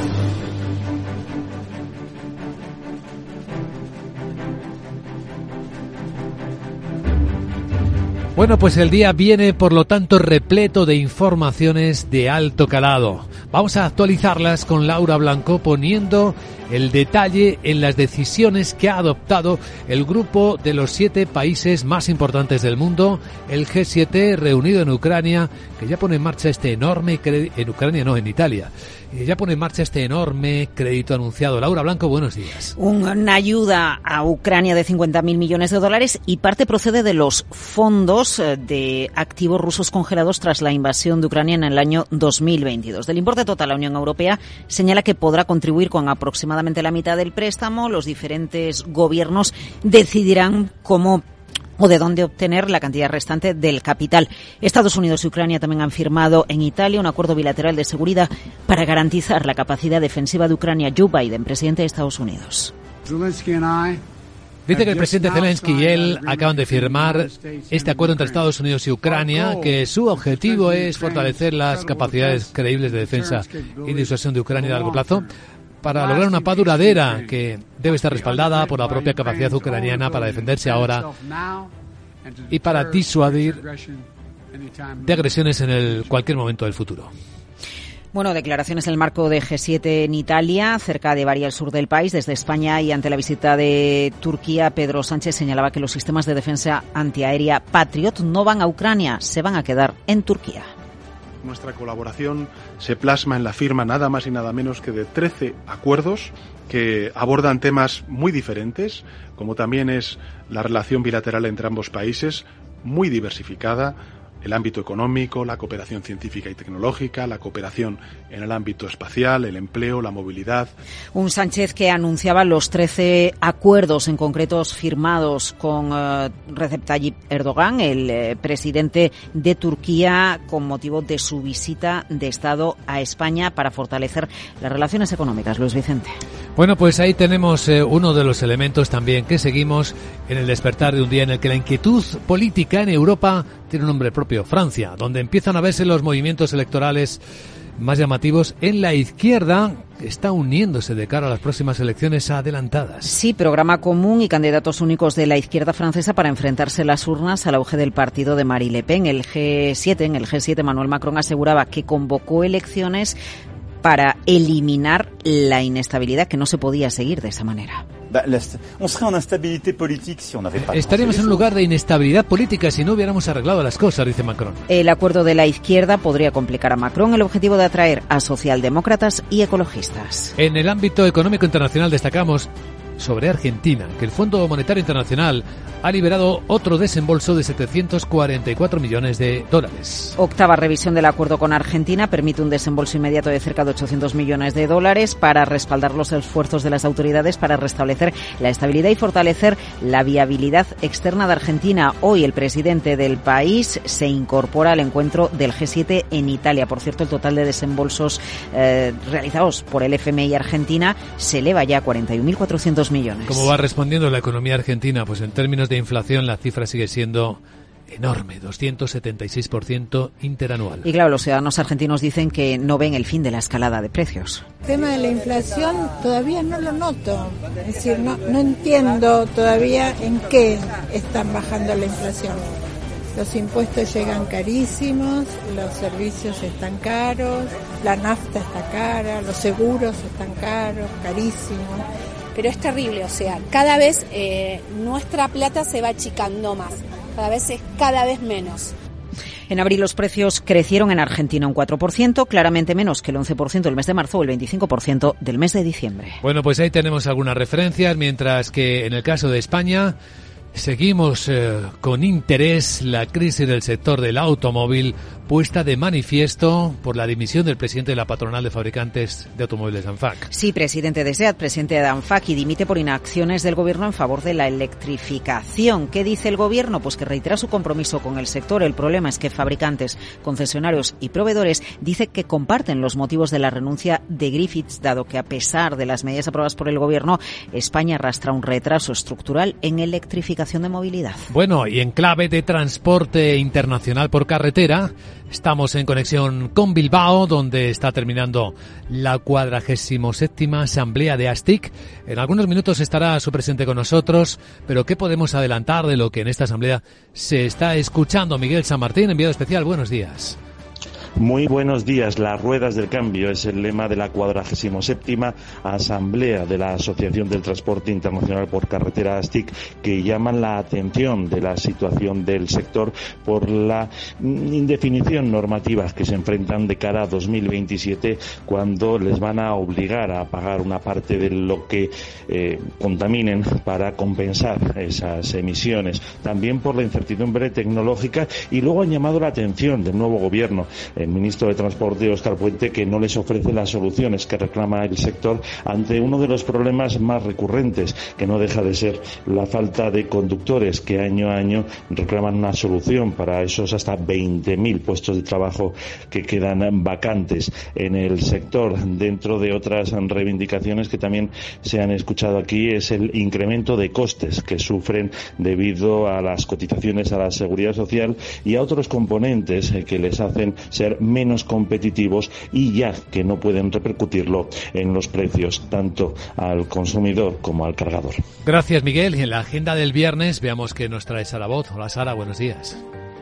Bueno, pues el día viene, por lo tanto, repleto de informaciones de alto calado. Vamos a actualizarlas con Laura Blanco, poniendo el detalle en las decisiones que ha adoptado el grupo de los siete países más importantes del mundo, el G siete, reunido en Ucrania, que ya pone en marcha este enorme crédito, en Ucrania no, en Italia, ya pone en marcha este enorme crédito anunciado. Laura Blanco, buenos días. Una ayuda a Ucrania de cincuenta mil millones de dólares, y parte procede de los fondos de activos rusos congelados tras la invasión de Ucrania en el año dos mil veintidós. Del importe total, la Unión Europea señala que podrá contribuir con aproximadamente la mitad del préstamo. Los diferentes gobiernos decidirán cómo o de dónde obtener la cantidad restante del capital. Estados Unidos y Ucrania también han firmado en Italia un acuerdo bilateral de seguridad para garantizar la capacidad defensiva de Ucrania. Joe Biden, presidente de Estados Unidos. Dice que el presidente Zelensky y él acaban de firmar este acuerdo entre Estados Unidos y Ucrania, que su objetivo es fortalecer las capacidades creíbles de defensa y disuasión de Ucrania a largo plazo, para lograr una paz duradera que debe estar respaldada por la propia capacidad ucraniana para defenderse ahora y para disuadir de agresiones en el cualquier momento del futuro. Bueno, declaraciones en el marco de G siete en Italia, cerca de Bari, al sur del país. Desde España y ante la visita de Turquía, Pedro Sánchez señalaba que los sistemas de defensa antiaérea Patriot no van a Ucrania, se van a quedar en Turquía. Nuestra colaboración se plasma en la firma nada más y nada menos que de trece acuerdos que abordan temas muy diferentes, como también es la relación bilateral entre ambos países, muy diversificada, el ámbito económico, la cooperación científica y tecnológica, la cooperación en el ámbito espacial, el empleo, la movilidad. Un Sánchez que anunciaba los trece acuerdos en concretos firmados con uh, Recep Tayyip Erdogan, el eh, presidente de Turquía, con motivo de su visita de Estado a España para fortalecer las relaciones económicas. Luis Vicente. Bueno, pues ahí tenemos eh, uno de los elementos también que seguimos en el despertar de un día en el que la inquietud política en Europa tiene un nombre propio, Francia, donde empiezan a verse los movimientos electorales más llamativos en la izquierda, que está uniéndose de cara a las próximas elecciones adelantadas. Sí, programa común y candidatos únicos de la izquierda francesa para enfrentarse las urnas al auge del partido de Marine Le Pen. El G siete, en el G siete, Emmanuel Macron aseguraba que convocó elecciones para eliminar la inestabilidad, que no se podía seguir de esa manera. Estaríamos en un lugar de inestabilidad política si no hubiéramos arreglado las cosas, dice Macron. El acuerdo de la izquierda podría complicar a Macron el objetivo de atraer a socialdemócratas y ecologistas. En el ámbito económico internacional destacamos sobre Argentina, que el Fondo Monetario Internacional ha liberado otro desembolso de setecientos cuarenta y cuatro millones de dólares. Octava revisión del acuerdo con Argentina permite un desembolso inmediato de cerca de ochocientos millones de dólares para respaldar los esfuerzos de las autoridades para restablecer la estabilidad y fortalecer la viabilidad externa de Argentina. Hoy el presidente del país se incorpora al encuentro del G siete en Italia. Por cierto, el total de desembolsos eh, realizados por el F M I Argentina se eleva ya a cuarenta y un mil cuatrocientos millones. ¿Cómo va respondiendo la economía argentina? Pues en términos de inflación la cifra sigue siendo enorme, doscientos setenta y seis por ciento interanual. Y claro, los ciudadanos argentinos dicen que no ven el fin de la escalada de precios. El tema de la inflación todavía no lo noto, es decir, no, no entiendo todavía en qué están bajando la inflación. Los impuestos llegan carísimos, los servicios están caros, la nafta está cara, los seguros están caros, carísimos. Pero es terrible, o sea, cada vez eh, nuestra plata se va achicando más, cada vez es cada vez menos. En abril los precios crecieron en Argentina un cuatro por ciento, claramente menos que el once por ciento del mes de marzo o el veinticinco por ciento del mes de diciembre. Bueno, pues ahí tenemos algunas referencias, mientras que en el caso de España seguimos eh, con interés la crisis del sector del automóvil puesta de manifiesto por la dimisión del presidente de la patronal de fabricantes de automóviles ANFAC. Sí, presidente de SEAT, presidente de ANFAC, y dimite por inacciones del gobierno en favor de la electrificación. ¿Qué dice el gobierno? Pues que reitera su compromiso con el sector. El problema es que fabricantes, concesionarios y proveedores dicen que comparten los motivos de la renuncia de Griffiths, dado que a pesar de las medidas aprobadas por el gobierno, España arrastra un retraso estructural en electrificación de movilidad. Bueno, y en clave de transporte internacional por carretera, estamos en conexión con Bilbao, donde está terminando la cuadragésimo séptima asamblea de ASTIC. En algunos minutos estará su presidente con nosotros, pero ¿qué podemos adelantar de lo que en esta asamblea se está escuchando? Miguel San Martín, enviado especial, buenos días. Muy buenos días. Las ruedas del cambio es el lema de la cuadragésimo séptima asamblea de la Asociación del Transporte Internacional por Carretera ASTIC, que llaman la atención de la situación del sector por la indefinición normativa que se enfrentan de cara a dos mil veintisiete, cuando les van a obligar a pagar una parte de lo que eh, contaminen para compensar esas emisiones. También por la incertidumbre tecnológica, y luego han llamado la atención del nuevo gobierno, el ministro de Transporte, Óscar Puente, que no les ofrece las soluciones que reclama el sector ante uno de los problemas más recurrentes, que no deja de ser la falta de conductores, que año a año reclaman una solución para esos hasta veinte mil puestos de trabajo que quedan vacantes en el sector. Dentro de otras reivindicaciones que también se han escuchado aquí es el incremento de costes que sufren debido a las cotizaciones a la Seguridad Social y a otros componentes que les hacen ser menos competitivos y ya que no pueden repercutirlo en los precios tanto al consumidor como al cargador. Gracias, Miguel. Y en la agenda del viernes veamos qué nos trae Sara Bot. Hola, Sara, buenos días.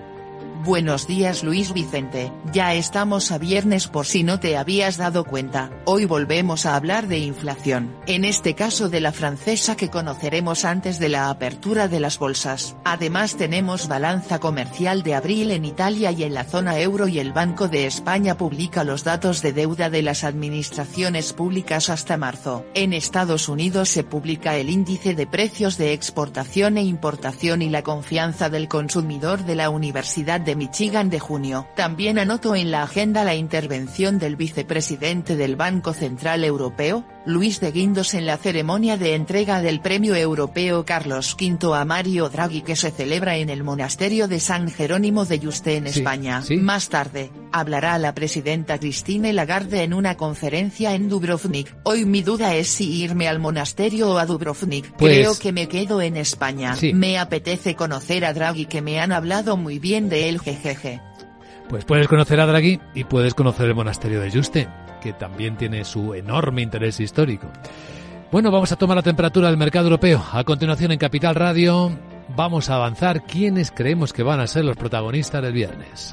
Buenos días, Luis Vicente. Ya estamos a viernes, por si no te habías dado cuenta. Hoy volvemos a hablar de inflación, en este caso de la francesa, que conoceremos antes de la apertura de las bolsas. Además tenemos balanza comercial de abril en Italia y en la zona euro, y el Banco de España publica los datos de deuda de las administraciones públicas hasta marzo. En Estados Unidos se publica el índice de precios de exportación e importación y la confianza del consumidor de la Universidad de Michigan de junio. También anoto en la agenda la intervención del vicepresidente del Banco Central Europeo, Luis de Guindos, en la ceremonia de entrega del Premio Europeo Carlos quinto a Mario Draghi, que se celebra en el monasterio de San Jerónimo de Yuste en sí, España. Sí. Más tarde, hablará la presidenta Christine Lagarde en una conferencia en Dubrovnik. Hoy mi duda es si irme al monasterio o a Dubrovnik. Pues, creo que me quedo en España. Sí. Me apetece conocer a Draghi, que me han hablado muy bien de él, jejeje. Pues puedes conocer a Draghi y puedes conocer el monasterio de Yuste, que también tiene su enorme interés histórico. Bueno, vamos a tomar la temperatura del mercado europeo. A continuación, en Capital Radio, vamos a avanzar quiénes creemos que van a ser los protagonistas del viernes.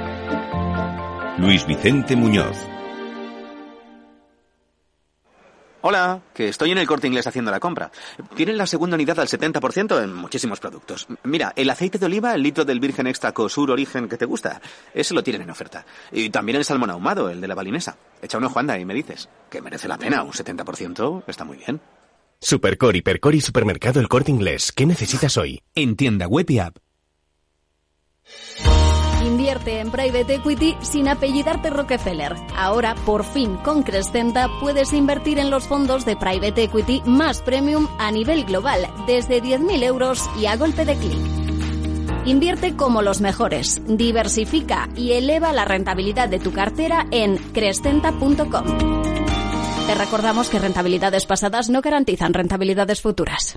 Luis Vicente Muñoz. Hola, que estoy en el Corte Inglés haciendo la compra. Tienen la segunda unidad al setenta por ciento en muchísimos productos. Mira, el aceite de oliva, el litro del virgen extra Cosur Origen que te gusta, ese lo tienen en oferta. Y también el salmón ahumado, el de la balinesa. Echa un ojo, anda, y me dices que merece la pena. Un setenta por ciento está muy bien. Supercore, Hipercore y Supermercado El Corte Inglés. ¿Qué necesitas hoy? En tienda web y app. Invierte en Private Equity sin apellidarte Rockefeller. Ahora, por fin, con Crescenta puedes invertir en los fondos de Private Equity más premium a nivel global, desde diez mil euros y a golpe de clic. Invierte como los mejores, diversifica y eleva la rentabilidad de tu cartera en crescenta punto com. Te recordamos que rentabilidades pasadas no garantizan rentabilidades futuras.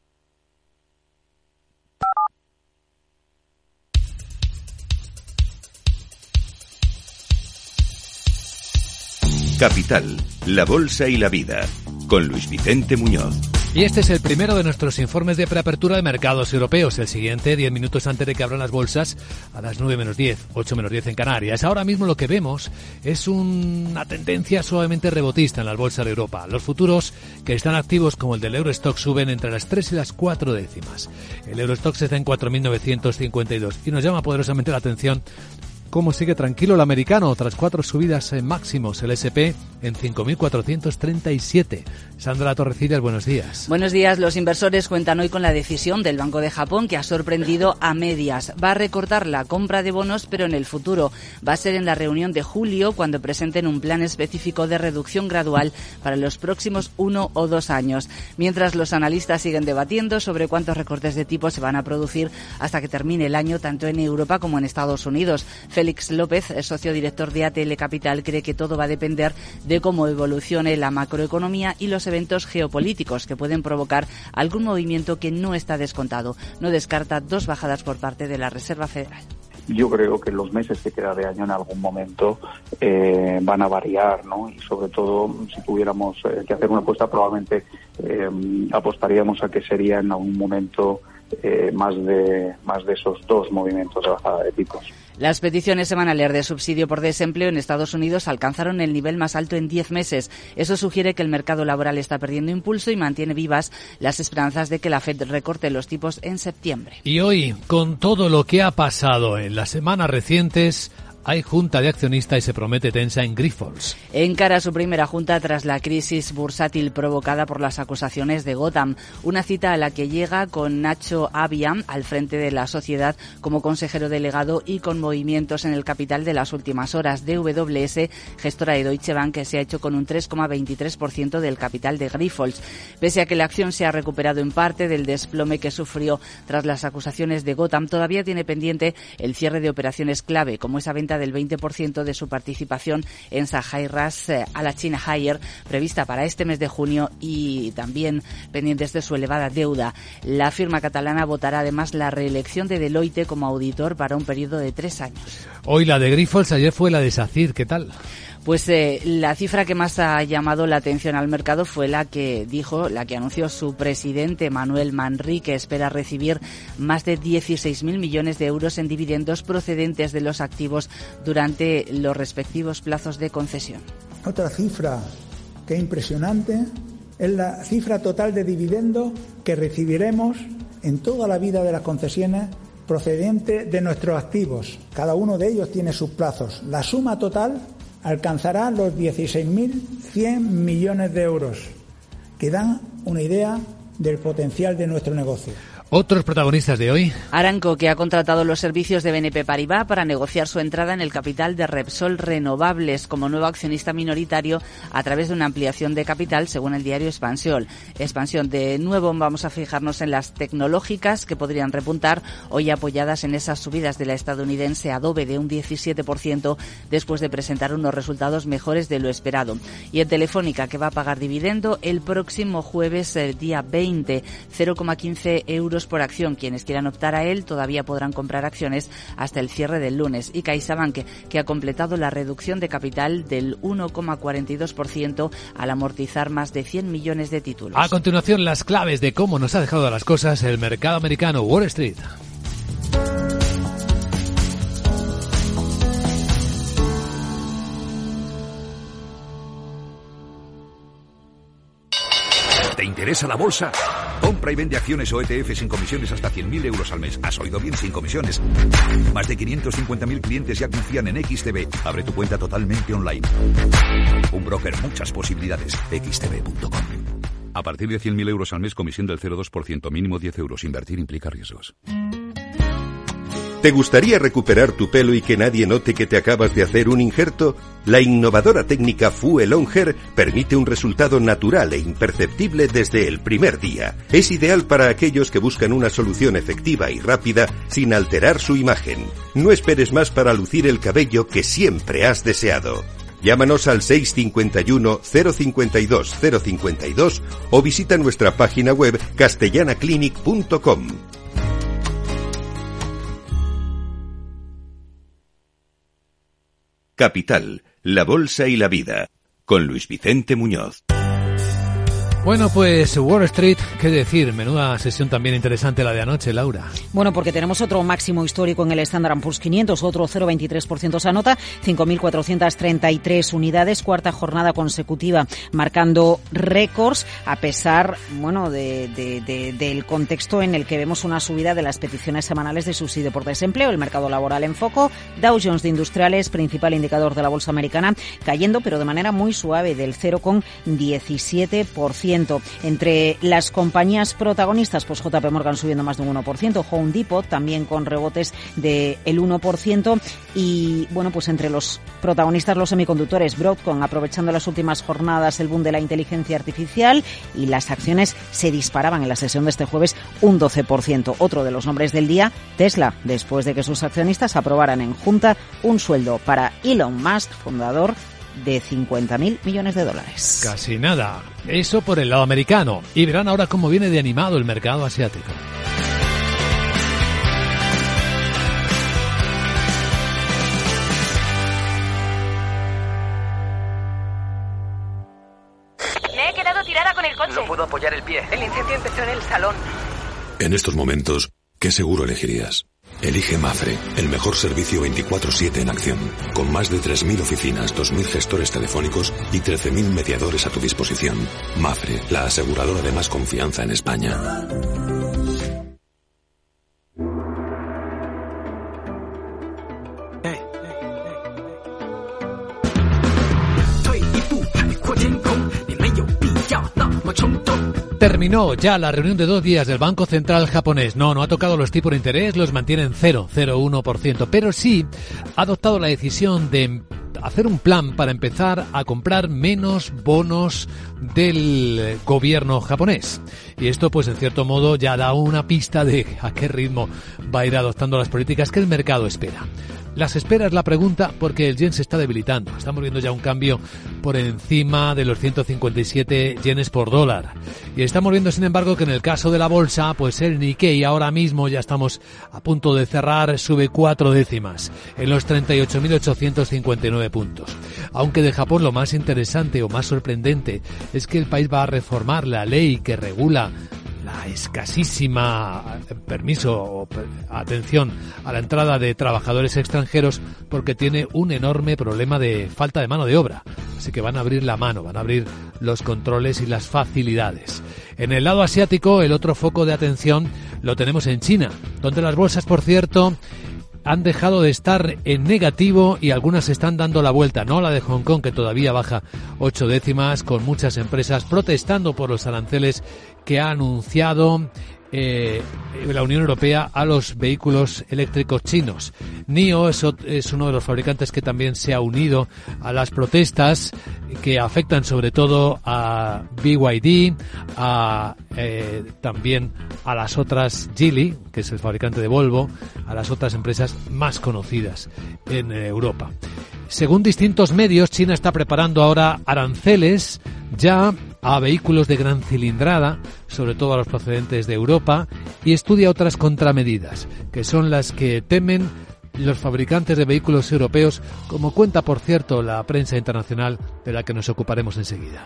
Capital, la bolsa y la vida, con Luis Vicente Muñoz. Y este es el primero de nuestros informes de preapertura de mercados europeos. El siguiente, diez minutos antes de que abran las bolsas, a las nueve menos diez, ocho menos diez en Canarias. Ahora mismo lo que vemos es una tendencia suavemente rebotista en las bolsas de Europa. Los futuros que están activos, como el del Eurostoxx, suben entre las tres y las cuatro décimas. El Eurostoxx está en cuatro mil novecientos cincuenta y dos y nos llama poderosamente la atención cómo sigue tranquilo el americano tras cuatro subidas en máximos, el ese and pe en cinco mil cuatrocientos treinta y siete. Sandra Torrecillas, buenos días. Buenos días. Los inversores cuentan hoy con la decisión del Banco de Japón, que ha sorprendido a medias. Va a recortar la compra de bonos, pero en el futuro. Va a ser en la reunión de julio cuando presenten un plan específico de reducción gradual para los próximos uno o dos años. Mientras los analistas siguen debatiendo sobre cuántos recortes de tipo se van a producir hasta que termine el año, tanto en Europa como en Estados Unidos. Félix López, socio director de A T L Capital, cree que todo va a depender de cómo evolucione la macroeconomía y los eventos geopolíticos que pueden provocar algún movimiento que no está descontado. No descarta dos bajadas por parte de la Reserva Federal. Yo creo que los meses que queda de año en algún momento eh, van a variar, ¿no? Y sobre todo, si tuviéramos eh, que hacer una apuesta, probablemente eh, apostaríamos a que sería en algún momento eh, más de más de esos dos movimientos de bajada de tipos. Las peticiones semanales de subsidio por desempleo en Estados Unidos alcanzaron el nivel más alto en diez meses. Eso sugiere que el mercado laboral está perdiendo impulso y mantiene vivas las esperanzas de que la Fed recorte los tipos en septiembre. Y hoy, con todo lo que ha pasado en las semanas recientes, hay junta de accionistas y se promete tensa en Grifols. Encara su primera junta tras la crisis bursátil provocada por las acusaciones de Gotham. Una cita a la que llega con Nacho Avia al frente de la sociedad como consejero delegado y con movimientos en el capital de las últimas horas. D W S, gestora de Deutsche Bank, que se ha hecho con un tres coma veintitrés por ciento del capital de Grifols. Pese a que la acción se ha recuperado en parte del desplome que sufrió tras las acusaciones de Gotham, todavía tiene pendiente el cierre de operaciones clave, como esa venta del veinte por ciento de su participación en Shanghai RAAS eh, a la China Higher, prevista para este mes de junio, y también pendientes de su elevada deuda. La firma catalana votará además la reelección de Deloitte como auditor para un periodo de tres años. Hoy la de Grifols, ayer fue la de SACIR. ¿Qué tal? Pues eh, la cifra que más ha llamado la atención al mercado fue la que dijo, la que anunció su presidente Manuel Manri, que espera recibir más de dieciséis mil millones de euros en dividendos procedentes de los activos durante los respectivos plazos de concesión. Otra cifra que es impresionante es la cifra total de dividendos que recibiremos en toda la vida de las concesiones procedente de nuestros activos. Cada uno de ellos tiene sus plazos. La suma total alcanzará los dieciséis mil cien millones de euros, que dan una idea del potencial de nuestro negocio. Otros protagonistas de hoy. Aramco, que ha contratado los servicios de B N P Paribas para negociar su entrada en el capital de Repsol Renovables como nuevo accionista minoritario a través de una ampliación de capital, según el diario Expansión. Expansión. De nuevo vamos a fijarnos en las tecnológicas que podrían repuntar, hoy apoyadas en esas subidas de la estadounidense Adobe de un diecisiete por ciento después de presentar unos resultados mejores de lo esperado. Y en Telefónica, que va a pagar dividendo el próximo jueves, el día veinte, cero coma quince euros por acción. Quienes quieran optar a él todavía podrán comprar acciones hasta el cierre del lunes. Y CaixaBank, que ha completado la reducción de capital del uno coma cuarenta y dos por ciento al amortizar más de cien millones de títulos. A continuación, las claves de cómo nos ha dejado las cosas el mercado americano, Wall Street. interesa la bolsa? Compra y vende acciones o E T F sin comisiones hasta cien mil euros al mes. ¿Has oído bien? Sin comisiones. Más de quinientos cincuenta mil clientes ya confían en X T B. Abre tu cuenta totalmente online. Un broker, muchas posibilidades. X T B punto com. A partir de cien mil euros al mes, comisión del cero coma dos por ciento, mínimo diez euros. Invertir implica riesgos. ¿Te gustaría recuperar tu pelo y que nadie note que te acabas de hacer un injerto? La innovadora técnica Fuel On Hair permite un resultado natural e imperceptible desde el primer día. Es ideal para aquellos que buscan una solución efectiva y rápida sin alterar su imagen. No esperes más para lucir el cabello que siempre has deseado. Llámanos al seis cinco uno, cero cinco dos, cero cinco dos o visita nuestra página web castellana clinic punto com. Capital, la bolsa y la vida, con Luis Vicente Muñoz. Bueno, pues Wall Street, qué decir, menuda sesión también interesante la de anoche, Laura. Bueno, porque tenemos otro máximo histórico en el Standard and Poor's quinientos, otro cero coma veintitrés por ciento se anota, cinco mil cuatrocientas treinta y tres unidades, cuarta jornada consecutiva marcando récords, a pesar, bueno, de, de, de, del contexto en el que vemos una subida de las peticiones semanales de subsidio por desempleo, el mercado laboral en foco, Dow Jones de Industriales, principal indicador de la bolsa americana, cayendo, pero de manera muy suave, del cero coma diecisiete por ciento. Entre las compañías protagonistas, pues J P Morgan subiendo más de un uno por ciento, Home Depot también con rebotes del uno por ciento y, bueno, pues entre los protagonistas los semiconductores, Broadcom aprovechando las últimas jornadas el boom de la inteligencia artificial y las acciones se disparaban en la sesión de este jueves un doce por ciento. Otro de los nombres del día, Tesla, después de que sus accionistas aprobaran en junta un sueldo para Elon Musk, fundador de cincuenta mil millones de dólares. Casi nada. Eso por el lado americano. Y verán ahora cómo viene de animado el mercado asiático. Me he quedado tirada con el coche. No puedo apoyar el pie. El incendio empezó en el salón. En estos momentos, ¿qué seguro elegirías? Elige Mafre, el mejor servicio veinticuatro siete en acción, con más de tres mil oficinas, dos mil gestores telefónicos y trece mil mediadores a tu disposición. Mafre, la aseguradora de más confianza en España. Terminó ya la reunión de dos días del Banco Central japonés. No, no ha tocado los tipos de interés, los mantiene en cero coma cero uno por ciento, pero sí ha adoptado la decisión de hacer un plan para empezar a comprar menos bonos del gobierno japonés. Y esto, pues en cierto modo, ya da una pista de a qué ritmo va a ir adoptando las políticas que el mercado espera. Las espera es la pregunta porque el yen se está debilitando. Estamos viendo ya un cambio por encima de los ciento cincuenta y siete yenes por dólar. Y estamos viendo, sin embargo, que en el caso de la bolsa, pues el Nikkei ahora mismo ya estamos a punto de cerrar, sube cuatro décimas en los treinta y ocho mil ochocientos cincuenta y nueve puntos. Aunque de Japón lo más interesante o más sorprendente es que el país va a reformar la ley que regula la escasísima permiso, atención a la entrada de trabajadores extranjeros porque tiene un enorme problema de falta de mano de obra. Así que van a abrir la mano, van a abrir los controles y las facilidades. En el lado asiático, el otro foco de atención lo tenemos en China, donde las bolsas, por cierto, han dejado de estar en negativo y algunas están dando la vuelta, no la de Hong Kong, que todavía baja ocho décimas, con muchas empresas protestando por los aranceles que ha anunciado eh, la Unión Europea a los vehículos eléctricos chinos. N I O es, es uno de los fabricantes que también se ha unido a las protestas que afectan sobre todo a B Y D, a eh, también a las otras Geely, que es el fabricante de Volvo, a las otras empresas más conocidas en Europa. Según distintos medios, China está preparando ahora aranceles ya a vehículos de gran cilindrada, sobre todo a los procedentes de Europa, y estudia otras contramedidas, que son las que temen los fabricantes de vehículos europeos, como cuenta, por cierto, la prensa internacional, de la que nos ocuparemos enseguida.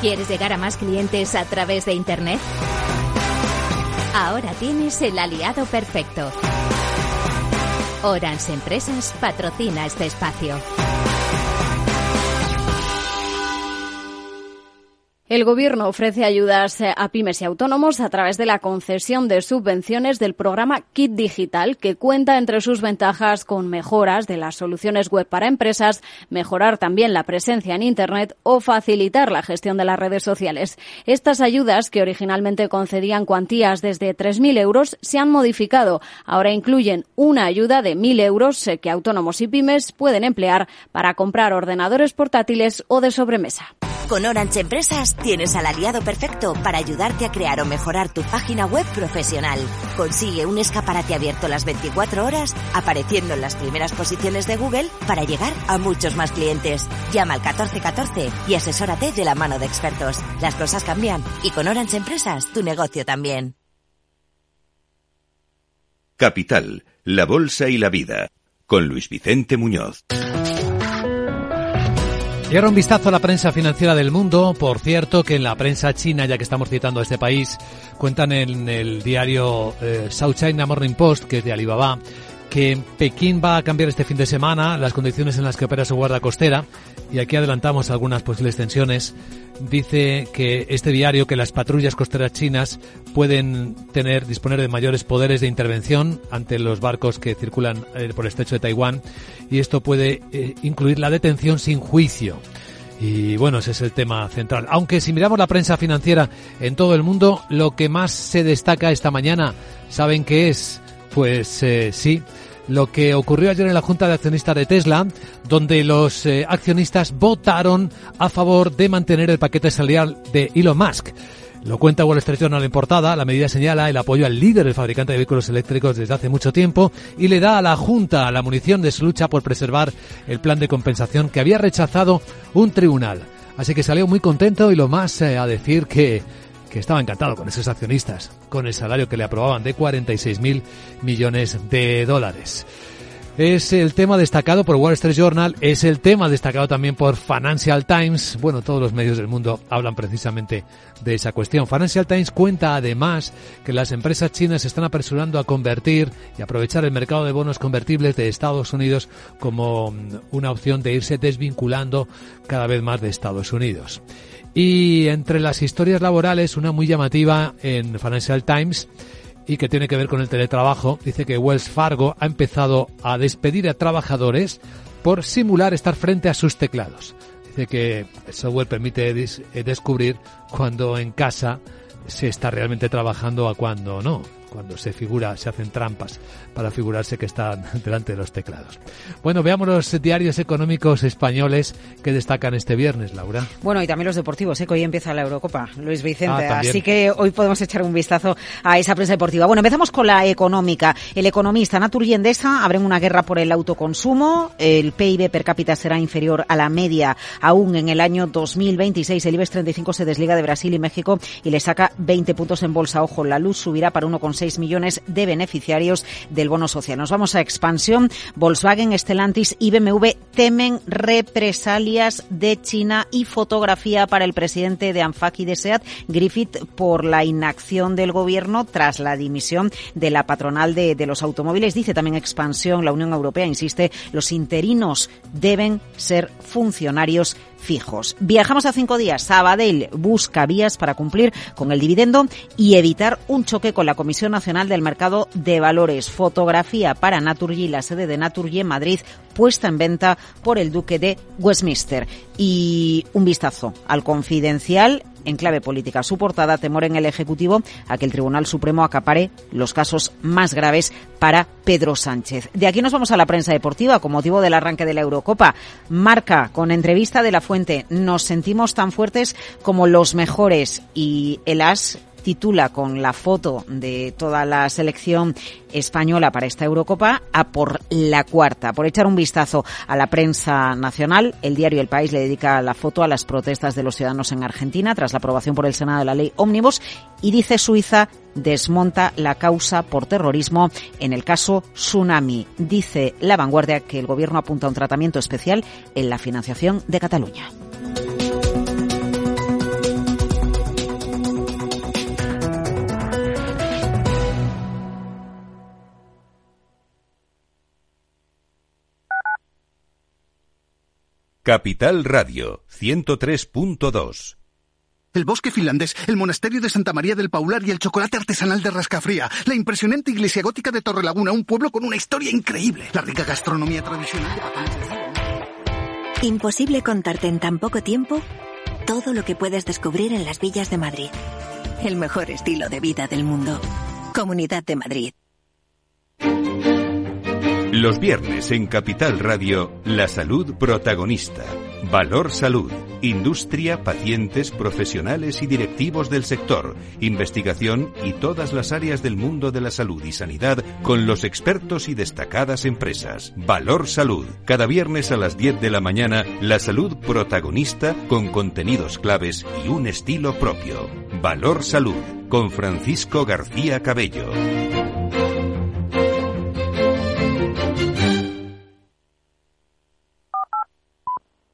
¿Quieres llegar a más clientes a través de Internet? Ahora tienes el aliado perfecto. Orange Empresas patrocina este espacio. El Gobierno ofrece ayudas a pymes y autónomos a través de la concesión de subvenciones del programa Kit Digital, que cuenta entre sus ventajas con mejoras de las soluciones web para empresas, mejorar también la presencia en Internet o facilitar la gestión de las redes sociales. Estas ayudas, que originalmente concedían cuantías desde tres mil euros, se han modificado. Ahora incluyen una ayuda de mil euros que autónomos y pymes pueden emplear para comprar ordenadores portátiles o de sobremesa. Con Orange Empresas tienes al aliado perfecto para ayudarte a crear o mejorar tu página web profesional. Consigue un escaparate abierto las veinticuatro horas, apareciendo en las primeras posiciones de Google para llegar a muchos más clientes. Llama al catorce catorce y asesórate de la mano de expertos. Las cosas cambian y con Orange Empresas tu negocio también. Capital, la bolsa y la vida, con Luis Vicente Muñoz. Y ahora un vistazo a la prensa financiera del mundo. Por cierto, que en la prensa china, ya que estamos citando a este país, cuentan en el diario eh, South China Morning Post, que es de Alibaba, que Pekín va a cambiar este fin de semana las condiciones en las que opera su guardia costera. Y aquí adelantamos algunas posibles tensiones. Dice que este diario que las patrullas costeras chinas pueden tener disponer de mayores poderes de intervención ante los barcos que circulan eh, por el estrecho de Taiwán, y esto puede eh, incluir la detención sin juicio. Y bueno, ese es el tema central. Aunque si miramos la prensa financiera en todo el mundo, lo que más se destaca esta mañana, ¿saben qué es? Pues eh, sí, lo que ocurrió ayer en la Junta de Accionistas de Tesla, donde los eh, accionistas votaron a favor de mantener el paquete salarial de Elon Musk. Lo cuenta Wall Street Journal en portada. La medida señala el apoyo al líder del fabricante de vehículos eléctricos desde hace mucho tiempo y le da a la Junta la munición de su lucha por preservar el plan de compensación que había rechazado un tribunal. Así que salió muy contento Elon Musk eh, a decir que que estaba encantado con esos accionistas, con el salario que le aprobaban de cuarenta y seis mil millones de dólares. Es el tema destacado por Wall Street Journal, es el tema destacado también por Financial Times. Bueno, todos los medios del mundo hablan precisamente de esa cuestión. Financial Times cuenta además que las empresas chinas se están apresurando a convertir y aprovechar el mercado de bonos convertibles de Estados Unidos como una opción de irse desvinculando cada vez más de Estados Unidos. Y entre las historias laborales, una muy llamativa en Financial Times y que tiene que ver con el teletrabajo, dice que Wells Fargo ha empezado a despedir a trabajadores por simular estar frente a sus teclados. Dice que el software permite des- descubrir cuando en casa se está realmente trabajando a cuando no. Cuando se figura, se hacen trampas para figurarse que están delante de los teclados. Bueno, veamos los diarios económicos españoles que destacan este viernes, Laura. Bueno, y también los deportivos, ¿eh? Que hoy empieza la Eurocopa, Luis Vicente. Ah, así que hoy podemos echar un vistazo a esa prensa deportiva. Bueno, empezamos con la económica. El economista Naturgy y Endesa abren una guerra por el autoconsumo. El P I B per cápita será inferior a la media aún en el año dos mil veintiséis. El IBEX treinta y cinco se desliga de Brasil y México y le saca veinte puntos en bolsa. Ojo, la luz subirá para uno coma seis millones de beneficiarios del bono social. Nos vamos a expansión. Volkswagen, Stellantis y B M W temen represalias de China y fotografía para el presidente de ANFAC y de SEAT, Griffith, por la inacción del gobierno tras la dimisión de la patronal de, de los automóviles. Dice también expansión, la Unión Europea insiste, los interinos deben ser funcionarios fijos. Viajamos a cinco días. Sabadell busca vías para cumplir con el dividendo y evitar un choque con la Comisión Nacional del Mercado de Valores. Fotografía para Naturgy, la sede de Naturgy en Madrid, puesta en venta por el Duque de Westminster. Y un vistazo al Confidencial. En clave política, su portada, temor en el Ejecutivo a que el Tribunal Supremo acapare los casos más graves para Pedro Sánchez. De aquí nos vamos a la prensa deportiva con motivo del arranque de la Eurocopa. Marca, con entrevista de La Fuente, nos sentimos tan fuertes como los mejores, y el As titula con la foto de toda la selección española para esta Eurocopa a por la cuarta. Por echar un vistazo a la prensa nacional, el diario El País le dedica la foto a las protestas de los ciudadanos en Argentina tras la aprobación por el Senado de la ley Ómnibus, y dice Suiza desmonta la causa por terrorismo en el caso Tsunami. Dice La Vanguardia que el gobierno apunta a un tratamiento especial en la financiación de Cataluña. Capital Radio, ciento tres punto dos. El bosque finlandés, el monasterio de Santa María del Paular y el chocolate artesanal de Rascafría. La impresionante iglesia gótica de Torrelaguna, un pueblo con una historia increíble. La rica gastronomía tradicional de Patagonia. Imposible contarte en tan poco tiempo todo lo que puedes descubrir en las villas de Madrid. El mejor estilo de vida del mundo. Comunidad de Madrid. Los viernes en Capital Radio, la salud protagonista. Valor Salud. Industria, pacientes, profesionales y directivos del sector. Investigación y todas las áreas del mundo de la salud y sanidad con los expertos y destacadas empresas. Valor Salud. Cada viernes a las diez de la mañana, la salud protagonista con contenidos claves y un estilo propio. Valor Salud. Con Francisco García Cabello.